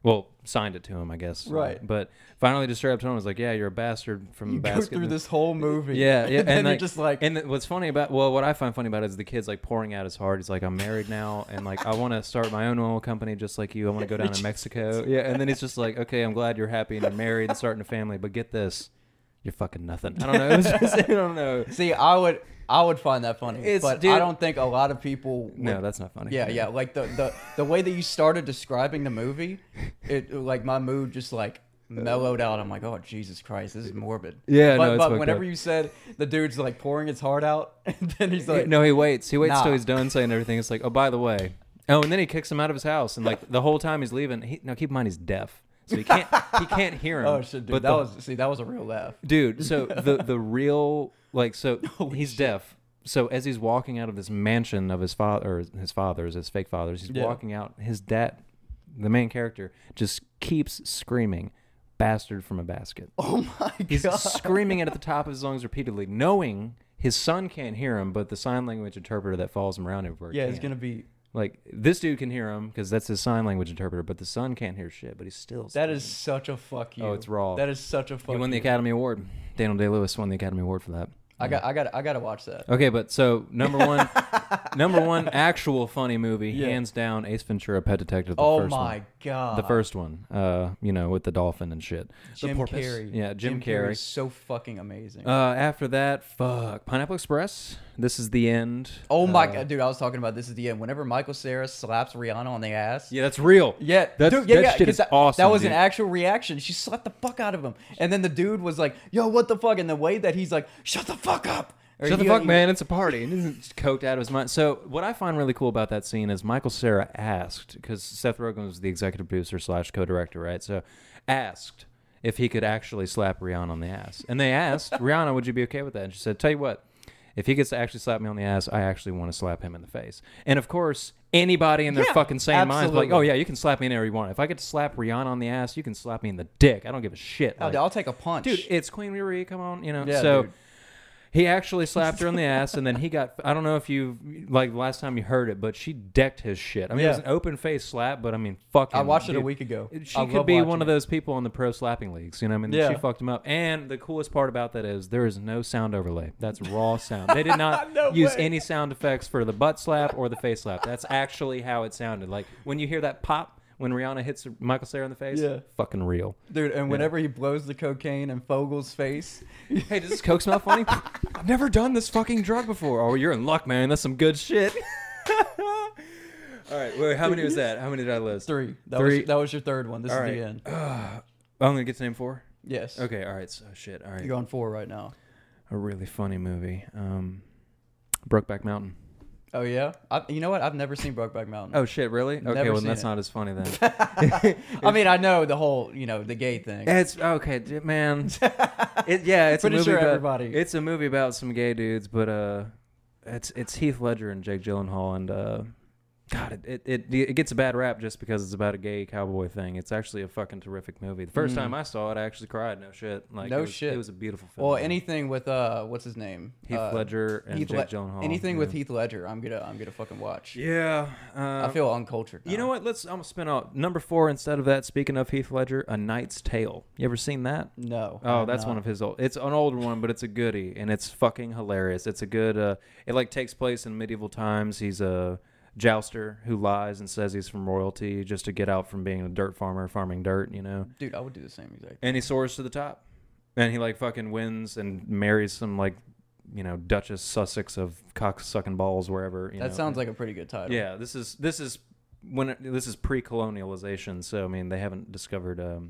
Well, signed it to him, I guess. Right. But finally just straight up told him, was like, yeah, you're a bastard from You a go basket. through this whole movie. Yeah, yeah. And, And, then like, you're just like... And th- what's funny about, well, what I find funny about it is the kid's like pouring out his heart. He's like, I'm married now, and like, I want to start my own oil company just like you. I want to go down to Mexico. Yeah, and then he's just like, okay, I'm glad you're happy and you're married and starting a family, but get this, you're fucking nothing. I don't know. It was just, I don't know. See, I would... I would find that funny, It's- but dude- I don't think a lot of people. Would, No, that's not funny. Yeah, yeah. Like the, the the way that you started describing the movie, it like my mood just like mellowed out. I'm like, oh Jesus Christ, this is morbid. Yeah, but, no, it's but fucked whenever up. you said the dude's like pouring his heart out, and then he's like, no, he waits. He waits nah. till he's done saying everything. It's like, oh, by the way. Oh, and then he kicks him out of his house, and like the whole time he's leaving. He, now keep in mind he's deaf, so he can't he can't hear him. Oh shit, dude, but that the- was see that was a real laugh, dude. So the the real like so he's shit. deaf. So as he's walking out of this mansion of his father, or his father's, his fake father's, he's Yeah. walking out. His dad, the main character, just keeps screaming, "Bastard from a basket." Oh my He's god, screaming it at the top of his lungs repeatedly, knowing his son can't hear him, but the sign language interpreter that follows him around everywhere. yeah, can. it's gonna be. Like this dude can hear him because that's his sign language interpreter, but the son can't hear shit. But he's still. That is such a fuck you. Oh, it's raw. That is such a fuck. He won the you. Academy Award. Daniel Day-Lewis won the Academy Award for that. I got, I got, I got to watch that. Okay, but so number one, number one actual funny movie, Yeah. hands down, Ace Ventura: Pet Detective. The Oh first my one. god, The first one, uh, you know, with the dolphin and shit. The Jim porpoise. Carrey. Yeah, Jim, Carrey Carrey. is so fucking amazing. Uh, after that, fuck, Pineapple Express. This is the end. oh my Uh, god, dude, I was talking about this at the end. Whenever Michael Cera slaps Rihanna on the ass. Yeah, that's real. Yeah, That's- dude, yeah, that yeah, shit 'cause is that, awesome, That was dude. an actual reaction. She slapped the fuck out of him, and then the dude was like, "Yo, what the fuck?" And the way that he's like, "Shut the fuck up." Or Shut the he- fuck, he- man! It's a party. And he's just coked out of his mind. So what I find really cool about that scene is Michael Cera asked, because Seth Rogen was the executive producer slash co-director, right? So asked if he could actually slap Rihanna on the ass, and they asked Rihanna, "Would you be okay with that?" And she said, "Tell you what, if he gets to actually slap me on the ass, I actually want to slap him in the face." And of course, anybody in their Yeah, fucking sane mind is like, absolutely. "Oh yeah, you can slap me anywhere you want. If I get to slap Rihanna on the ass, you can slap me in the dick. I don't give a shit." Oh, Like, dude, I'll take a punch, dude, it's Queen Marie. Come on, you know. Yeah, so dude. he actually slapped her on the ass, and then he got. I don't know if you like last time you heard it, but she decked his shit. I mean, it was Yeah. an open face slap, but I mean, fucking. I watched it a dude, week ago. She I could love be watching one of it. those people in the pro slapping leagues. You know, what I mean, Yeah. she fucked him up. And the coolest part about that is there is no sound overlay. That's raw sound. They did not No use way. any sound effects for the butt slap or the face slap. That's actually how it sounded. Like when you hear that pop when Rihanna hits Michael Cera in the face. Yeah. Fucking real. dude. And whenever he blows the cocaine in Fogel's face, Hey, does this coke smell funny? I've never done this fucking drug before. Oh, you're in luck, man. That's some good shit. All right, wait, how many was that? How many did I list? three. That Three. was that was your third one. This All is right. the end. Oh, I'm gonna get to name four. Yes. Okay, all right. So shit. All right. You're going four right now. A really funny movie. Um, Brokeback Mountain. Oh yeah. I, you know what? I've never seen Brokeback Mountain. Oh shit, really? Okay, Never well seen that's it. not as funny then. I mean, I know the whole, you know, the gay thing. It's okay, d- man. It, yeah, it's Pretty a movie sure about, everybody- It's a movie about some gay dudes, but uh, it's it's Heath Ledger and Jake Gyllenhaal, and uh, God, it, it it it gets a bad rap just because it's about a gay cowboy thing. It's actually a fucking terrific movie. The first Mm. time I saw it, I actually cried. No shit. Like No it was, shit. It was a beautiful film. Well, man. anything with uh, what's his name? Heath uh, Ledger and Heath Jake Le- Gyllenhaal. Anything yeah. with Heath Ledger, I'm gonna I'm gonna fucking watch. Yeah, uh, I feel uncultured. You know now. what? Let's. I'm gonna spin out number four instead of that. Speaking of Heath Ledger, A Knight's Tale. You ever seen that? No. I Oh, have that's not. one of his old. It's an older one, but it's a goodie, and it's fucking hilarious. It's a good. Uh, it like takes place in medieval times. He's a jouster who lies and says he's from royalty just to get out from being a dirt farmer farming dirt. You know. Dude, I would do the same exact. And he soars to the top, and he like fucking wins and marries some like, you know, Duchess Sussex of cock sucking balls wherever. You That know. sounds like a pretty good title. Yeah, this is this is when it, this is pre-colonialization, so I mean they haven't discovered um,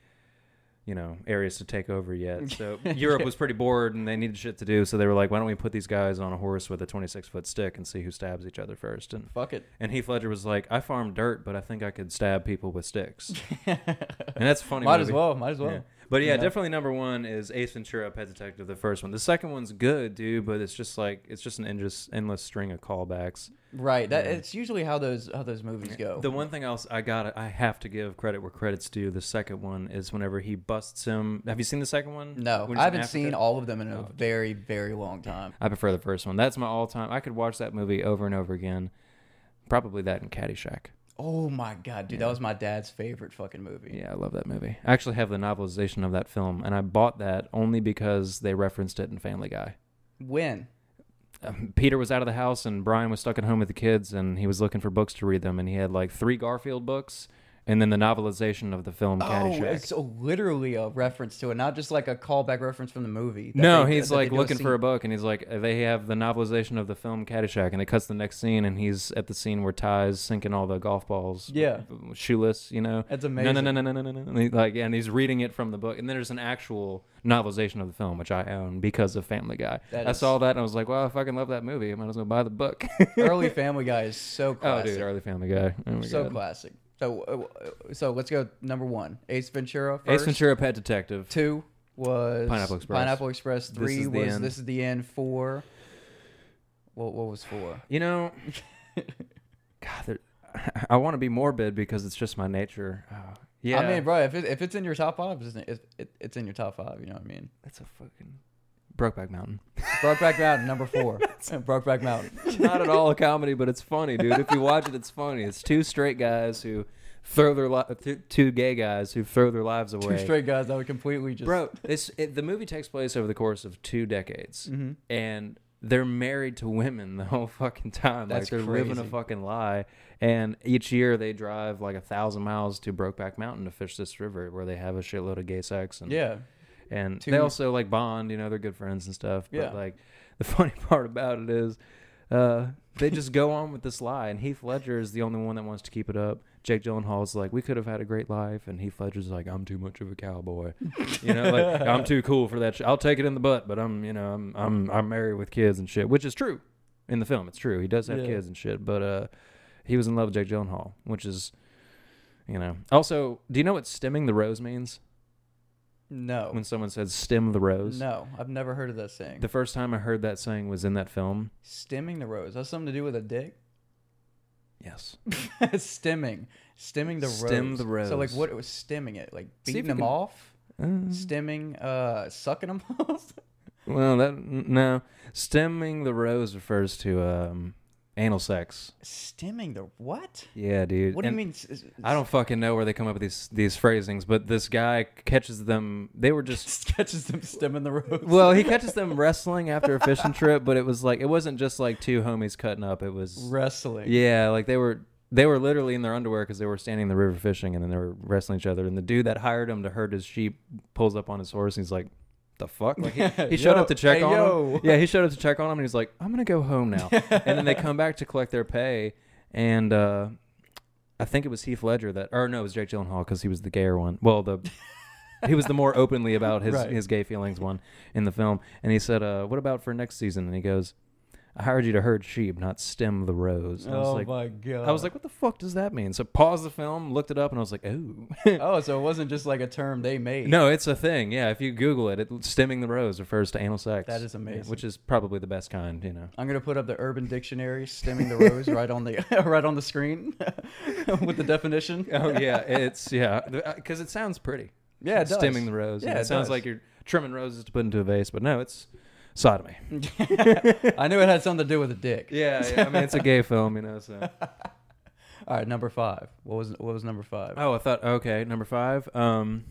you know, areas to take over yet. So Europe was pretty bored and they needed shit to do, so they were like, why don't we put these guys on a horse with a twenty-six foot stick and see who stabs each other first? And Fuck it. And Heath Ledger was like, I farm dirt, but I think I could stab people with sticks. And that's a funny. Might movie. as well. Might as well. Yeah. But yeah, You know? definitely number one is Ace Ventura: Pet Detective, the first one. The second one's good, dude, but it's just like it's just an endless, endless string of callbacks. Right. That Yeah. it's usually how those how those movies go. The one thing else I got, I have to give credit where credit's due. The second one is whenever he busts him. Have you seen the second one? No, When he's I in haven't seen Africa? all of them in a Oh. very very long time. I prefer the first one. That's my all-time. I could watch that movie over and over again. Probably that and Caddyshack. Oh my god, dude, Yeah. that was my dad's favorite fucking movie. Yeah, I love that movie. I actually have the novelization of that film, and I bought that only because they referenced it in Family Guy. When? Um, Peter was out of the house, and Brian was stuck at home with the kids, and he was looking for books to read them, and he had like three Garfield books, and then the novelization of the film Oh, Caddyshack. it's so literally a reference to it, not just like a callback reference from the movie. that No, they- he's that they like do a looking for scene. a book, and he's like, they have the novelization of the film Caddyshack, and it cuts the next scene, and he's at the scene where Ty's sinking all the golf balls, Yeah. shoeless, you know. That's No, amazing. no, no, no, no, no, no, no. And he, like, and he's reading it from the book, and then there's an actual novelization of the film, which I own because of Family Guy. That I is- saw that, and I was like, well, I fucking love that movie. I might as well buy the book. Early Family Guy is so Oh, classic. dude, early Family Guy. Oh my so God. classic. So, uh, so let's go number one. Ace Ventura. First. Ace Ventura, Pet Detective. Two was Pineapple Express. Pineapple Express. This Three Is the was End. This Is the End. Four. What what was four? You know, God, there- I want to be morbid because it's just my nature. Oh, yeah, I mean, bro, if it, if it's in your top five, it's, it, it, it's in your top five. You know what I mean? that's a fucking Brokeback Mountain. Brokeback Mountain, number four. Brokeback Mountain. It's not at all a comedy, but it's funny, dude. If you watch it, it's funny. It's two straight guys who throw their li- th- two gay guys who throw their lives away. Two straight guys that would completely just. Bro, this it, the movie takes place over the course of two decades, Mm-hmm. and they're married to women the whole fucking time. That's like they're living a crazy. fucking lie. And each year they drive like a thousand miles to Brokeback Mountain to fish this river where they have a shitload of gay sex. And Yeah. and Two- they also like bond. You know, they're good friends and stuff. But Yeah. like the funny part about it is, uh, they just go on with this lie, and Heath Ledger is the only one that wants to keep it up. Jake Gyllenhaal's like, we could have had a great life, and Heath Ledger's like, I'm too much of a cowboy, you know, like I'm too cool for that. Sh- I'll take it in the butt, but I'm, you know, I'm, I'm, I'm married with kids and shit, which is true in the film. It's true. He does have Yeah. kids and shit, but uh, he was in love with Jake Gyllenhaal, which is, you know. Also, do you know what stemming the rose means? No. When someone says stem the rose. No, I've never heard of that saying. The first time I heard that saying was in that film. Stemming the rose. That's something to do with a dick? Yes. Stemming. Stemming the Stem rose. the rose. So, like, what it was stemming it? Like, See if beating you them can- off? Uh, Stemming, uh, sucking them off? well, that n- no. Stemming the rose refers to um, anal sex. Stemming the what? Yeah, dude. What do you And mean? s- s- I don't fucking know where they come up with these these phrasings, but this guy catches them. They were just catches them stemming the rose. well, he catches them wrestling after a fishing trip, but it was like it wasn't just like two homies cutting up. It was Wrestling. Yeah, like they were they were literally in their underwear because they were standing in the river fishing, and then they were wrestling each other. And the dude that hired him to herd his sheep pulls up on his horse, and he's like, "The fuck!" Like he, he showed Yo, up to check hey, on yo. him. Yeah, he showed up to check on him, and he's like, "I'm gonna go home now." And then they come back to collect their pay, and uh, I think it was Heath Ledger that, or no, it was Jake Gyllenhaal because he was the gayer one. Well, the he was the more openly about his Right. his gay feelings one in the film, and he said, uh, "What about for next season?" And he goes, I hired you to herd sheep, not stem the rose. And I was Oh like, my god! I was like, what the fuck does that mean? So paused the film, looked it up, and I was like, oh. oh, so it wasn't just like a term they made. No, it's a thing. Yeah, if you Google it, it stemming the rose refers to anal sex. That is Yeah, amazing. which is probably the best kind, you know. I'm gonna put up the Urban Dictionary, stemming the rose, right on the right on the screen with the definition. Oh yeah, it's yeah, because it sounds pretty. Yeah, it does. Stemming the rose. Yeah, it, it sounds does. like you're trimming roses to put into a vase, but no, it's sodomy. I knew it had something to do with a dick. Yeah, yeah, I mean it's a gay film, you know. So. All right, number five. What was what was number five? Oh, I thought okay, number five. Um,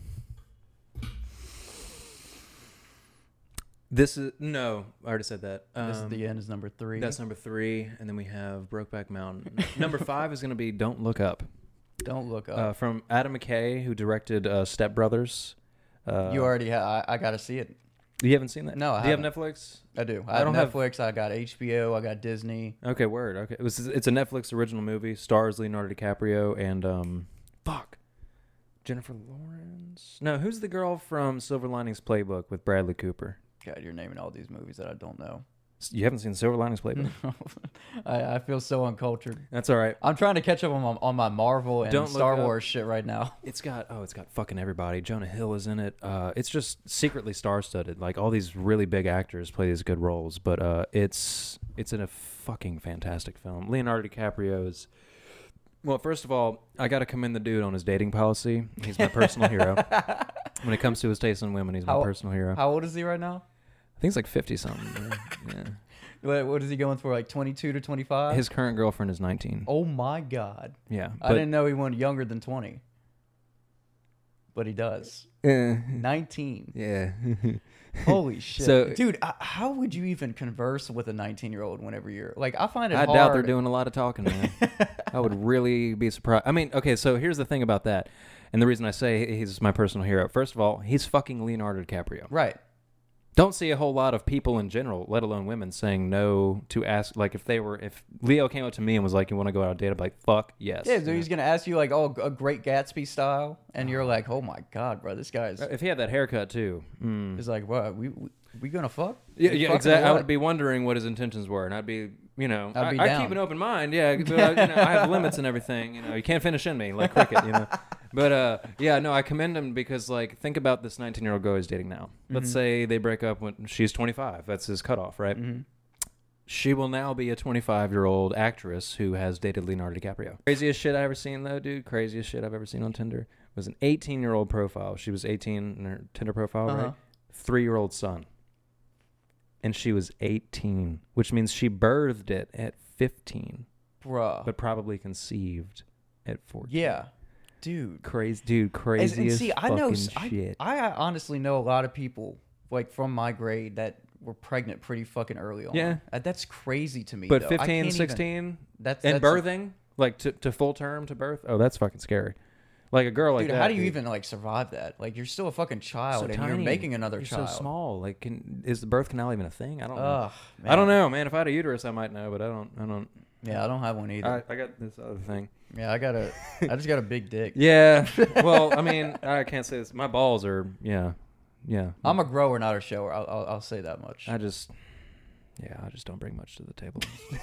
this is no, I already said that. Um, This is the End is number three. That's number three, and then we have Brokeback Mountain. Number five is going to be Don't Look Up. Don't Look Up. Uh, from Adam McKay, who directed uh, Step Brothers. Uh, you already have. I, I got to see it. You haven't seen that? No, I Do you have haven't. Netflix? I do. I, I have don't have- Netflix. I got H B O. I got Disney. Okay, word. Okay, it was. It's a Netflix original movie. Stars Leonardo DiCaprio and um, fuck, Jennifer Lawrence. No, who's the girl from Silver Linings Playbook with Bradley Cooper? God, you're naming all these movies that I don't know. You haven't seen Silver Linings Playbook? I, I feel so uncultured. That's all right. I'm trying to catch up on my, on my Marvel and Don't Star look up. Wars shit right now. It's got oh, it's got fucking everybody. Jonah Hill is in it. Uh, it's just secretly star-studded. Like all these really big actors play these good roles, but uh, it's it's in a fucking fantastic film. Leonardo DiCaprio is. Well, first of all, I got to commend the dude on his dating policy. He's my personal hero. When it comes to his taste in women, he's my How- personal hero. How old is he right now? I think it's like fifty something. Yeah. What, what is he going for? Like twenty-two to twenty-five? His current girlfriend is nineteen. Oh my God. Yeah. I didn't know he went younger than twenty. But he does. Uh, nineteen. Yeah. Holy shit. So, dude, uh, how would you even converse with a nineteen year old whenever you're like, I find it I hard. doubt they're doing a lot of talking, man. I would really be surprised. I mean, okay, so here's the thing about that. And the reason I say he's my personal hero. First of all, he's fucking Leonardo DiCaprio. Right. Don't see a whole lot of people in general, let alone women, saying no to ask. Like, if they were, if Leo came up to me and was like, "You want to go out on a date?" I'd be like, "Fuck yes." Yeah, so he's gonna ask you like, "Oh, a Great Gatsby style," and you're like, "Oh my God, bro, this guy's." If he had that haircut too, mm. He's like, "What? We we, we gonna fuck?" Yeah, We yeah, fucking exactly. I what?" would be wondering what his intentions were, and I'd be, you know, I'd be I, I down. keep an open mind. Yeah, but I, you know, I have limits and everything. You know, you can't finish in me like cricket. You know, but uh, yeah, no, I commend him because like, think about this nineteen-year-old girl he's dating now. Let's Mhm. say they break up when she's twenty-five. That's his cutoff, right? Mm-hmm. She will now be a twenty-five-year-old actress who has dated Leonardo DiCaprio. Craziest shit I ever seen, though, dude. Craziest shit I've ever seen on Tinder was an eighteen-year-old profile. She was eighteen in her Tinder profile, Uh-huh. right? Three-year-old son. And she was eighteen, which means she birthed it at fifteen. Bruh. But probably conceived at fourteen. Yeah. Dude. Crazy, dude, And- craziest and see, I know, fucking I, shit. I honestly know a lot of people like from my grade that were pregnant pretty fucking early on. Yeah. Uh, that's crazy to me. But though. I fifteen, can't even- sixteen, That's and that's birthing, like to, to full term to birth, oh, that's fucking scary. Like a girl like dude, that. how do you dude. even like survive that? Like you're still a fucking child So and tiny. you're making another You're child. so small. Like, can, is the birth canal even a thing? I don't know. Ugh, I don't man. know, man. If I had a uterus, I might know, but I don't. I don't. Yeah, I don't have one either. I, I got this other thing. Yeah, I got a. I just got a big dick. Yeah. Well, I mean, I can't say this. My balls are. Yeah. Yeah. I'm a grower, not a shower. I'll, I'll, I'll say that much. I just. Yeah, I just don't bring much to the table.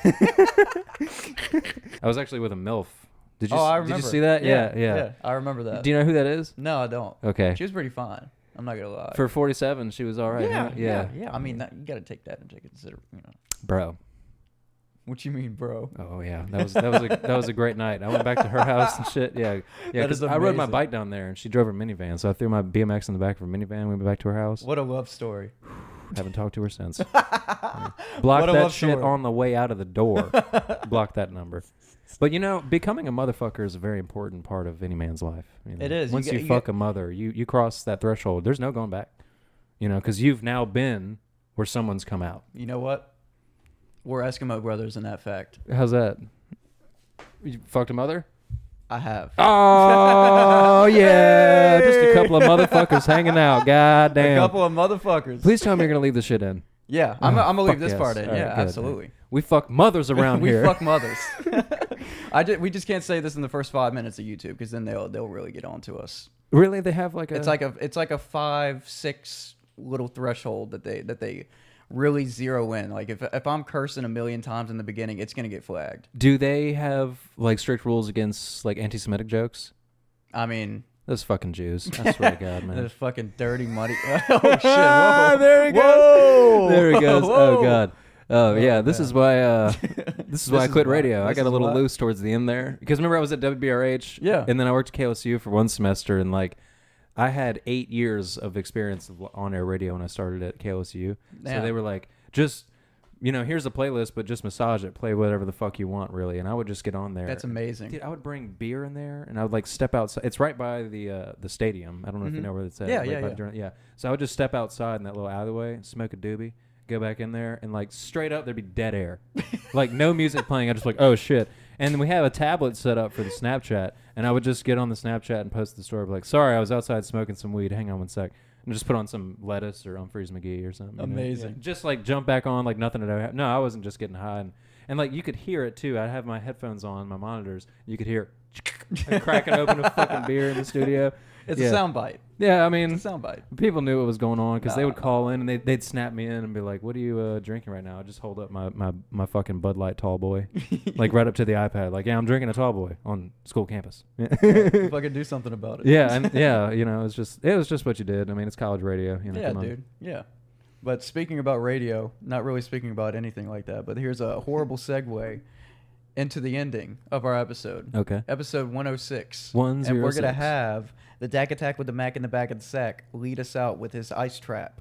I was actually with a MILF. Did you? oh, I Did remember. you see that? Yeah, yeah. yeah. I remember that. Do you know who that is? No, I don't. Okay. She was pretty fine. I'm not gonna lie. For forty-seven, she was all right. yeah, huh? yeah, yeah. I mean, that, you got to take that into consider. You know. Bro. What you mean, bro? Oh yeah, that was that was a that was a great night. I went back to her house and shit. Yeah, yeah. That Because is I rode my amazing. bike down there and she drove her minivan, so I threw my B M X in the back of her minivan. We went back to her house. What a love story. Haven't talked to her since. Yeah. Blocked What a that love shit story. on the way out of the door. Blocked that number. But you know, becoming a motherfucker is a very important part of any man's life. You know? It is. You Once get- you, you fuck get- a mother, you you cross that threshold. There's no going back. You know, because you've now been where someone's come out. You know what? We're Eskimo brothers in that fact. How's that? You fucked a mother? I have. Oh yeah, just a couple of motherfuckers hanging out. God damn. A couple of motherfuckers. Please tell me you're gonna leave this shit in. Yeah, I'm, Oh, I'm gonna leave fuck this yes. part in. All right, yeah, good. absolutely. We fuck mothers around we here. fuck mothers. I just, we just can't say this in the first five minutes of YouTube because then they'll they'll really get on to us. Really, they have like a. It's like a it's like a five six little threshold that they that they really zero in. Like if if I'm cursing a million times in the beginning, it's gonna get flagged. Do they have like strict rules against like anti-Semitic jokes? I mean, those fucking Jews. I swear to God, man. those fucking dirty money. Oh shit! Ah, Whoa. there he goes. Whoa. There he goes. Whoa. Oh God. Oh yeah, this man. is why. Uh, this is why This I is quit why- radio. I this got a is little why- loose towards the end there because remember I was at W B R H. Yeah. And then I worked at K L S U for one semester, and like I had eight years of experience of on-air radio when I started at K L S U. Yeah. So they were like, just you know, here's a playlist, but just massage it, play whatever the fuck you want, really. And I would just get on there. That's amazing. Dude, I would bring beer in there, and I would like step outside. It's right by the uh, the stadium. I don't know if you Mhm. know where it's at. Yeah, right yeah, by yeah. Durant- yeah. So I would just step outside in that little alleyway, smoke a doobie, go back in there, and like straight up there'd be dead air, like no music playing. I just like, oh shit. And we have a tablet set up for the Snapchat, and I would just get on the Snapchat and post the story, be like, sorry, I was outside smoking some weed. Hang on one sec. And just put on some lettuce or Humphreys McGee or something. you know? Amazing. Yeah. Just like jump back on like nothing had ever happened. No, I wasn't just getting high. And, and like you could hear it too. I have my headphones on, my monitors. You could hear like, cracking open a fucking beer in the studio. It's yeah. a soundbite. Yeah, I mean, It's a soundbite. people knew what was going on because they Nah. would call in and they, they'd snap me in and be like, what are you uh, drinking right now? I just hold up my, my, my fucking Bud Light Tall Boy, like right up to the iPad. Like, yeah, I'm drinking a Tall Boy on school campus. If I could do something about it. Yeah, and yeah, you know, it's just it was just what you did. I mean, it's college radio. You know, Yeah, come on. dude. Yeah. But speaking about radio, not really speaking about anything like that, but here's a horrible segue into the ending of our episode. Okay. Episode one oh six. one And we're going to oh six. have the Dak Attack with the Mac in the back of the sack lead us out with his ice trap.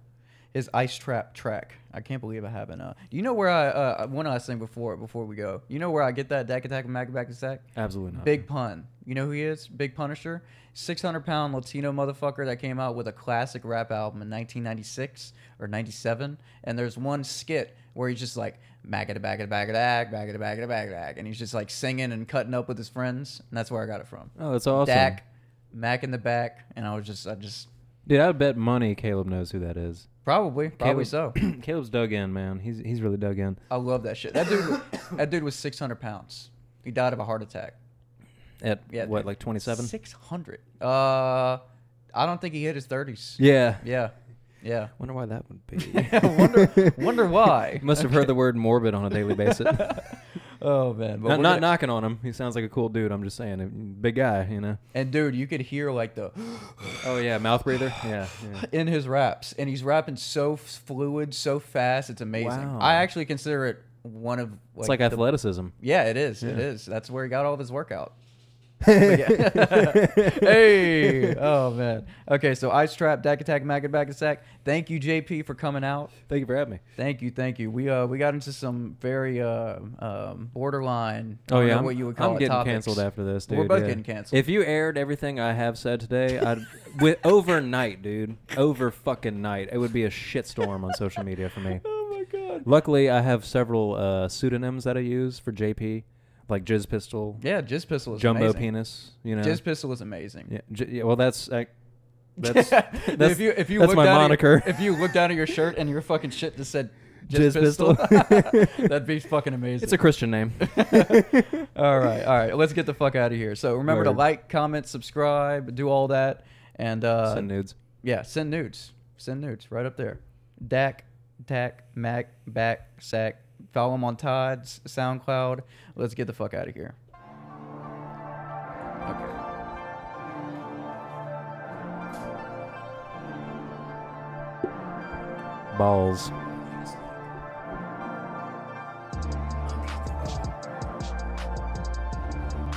his Ice Trap track. I can't believe I haven't. Uh, you know where I uh, one last thing before before we go. You know where I get that Dak Attack and Mac Back Attack? Absolutely not. Big Pun. You know who he is? Big Punisher. six hundred pound Latino motherfucker that came out with a classic rap album in nineteen ninety-six or ninety-seven. And there's one skit where he's just like, Mac at the back of the back of the back, back of the back of the back of the back. And he's just like singing and cutting up with his friends. And that's where I got it from. Oh, that's awesome. Dak, Mac in the back. And I was just, I just. Dude, I would bet money Caleb knows who that is. Probably, probably Caleb, so. Caleb's dug in, man. He's he's really dug in. I love that shit. That dude, was, that dude was six hundred pounds. He died of a heart attack. At Yeah, what, dude. like twenty-seven? six hundred. Uh, I don't think he hit his thirties. Yeah. Yeah. Yeah. Wonder why that would be. wonder, wonder why. Must have heard the word morbid on a daily basis. Oh man, not but we're not gonna- knocking on him. He sounds like a cool dude. I'm just saying, big guy, you know. And dude, you could hear like the Oh yeah, mouth breather. Yeah, yeah. in his raps, and he's rapping so f- fluid, so fast. It's amazing. Wow. I actually consider it one of like, It's like the- athleticism. Yeah, it is. It Yeah. is. That's where he got all of his workout. Hey, oh man. Okay, so Ice Trap, Dak Attack, Maggot Back Attack. Thank you, J P, for coming out. Thank you for having me. Thank you, thank you. We uh we got into some very uh um borderline. I Oh don't yeah, know I'm, what you would call I'm it, getting topics. canceled after this, dude. We're both yeah. getting canceled. If you aired everything I have said today, I'd with overnight, dude, over fucking night, it would be a shitstorm on social media for me. Oh my god. Luckily, I have several uh, pseudonyms that I use for J P, like Jizz Pistol. Yeah, Jizz Pistol is Jumbo amazing. Penis. You know, Jizz Pistol is amazing. Yeah, j- yeah well, that's uh, that's that's, if you if you that's look my down moniker. At your, if you look down at your shirt and your fucking shit just said Jizz Jizz Pistol, Pistol. that'd be fucking amazing. It's a Christian name. all right, all right. Let's get the fuck out of here. So remember to Word. like, comment, subscribe, do all that, and uh, Send nudes. Yeah, send nudes. Send nudes right up there. Dak, Tack, Mac, Back, Sack. Follow him on Todd's SoundCloud. Let's get the fuck out of here. Balls.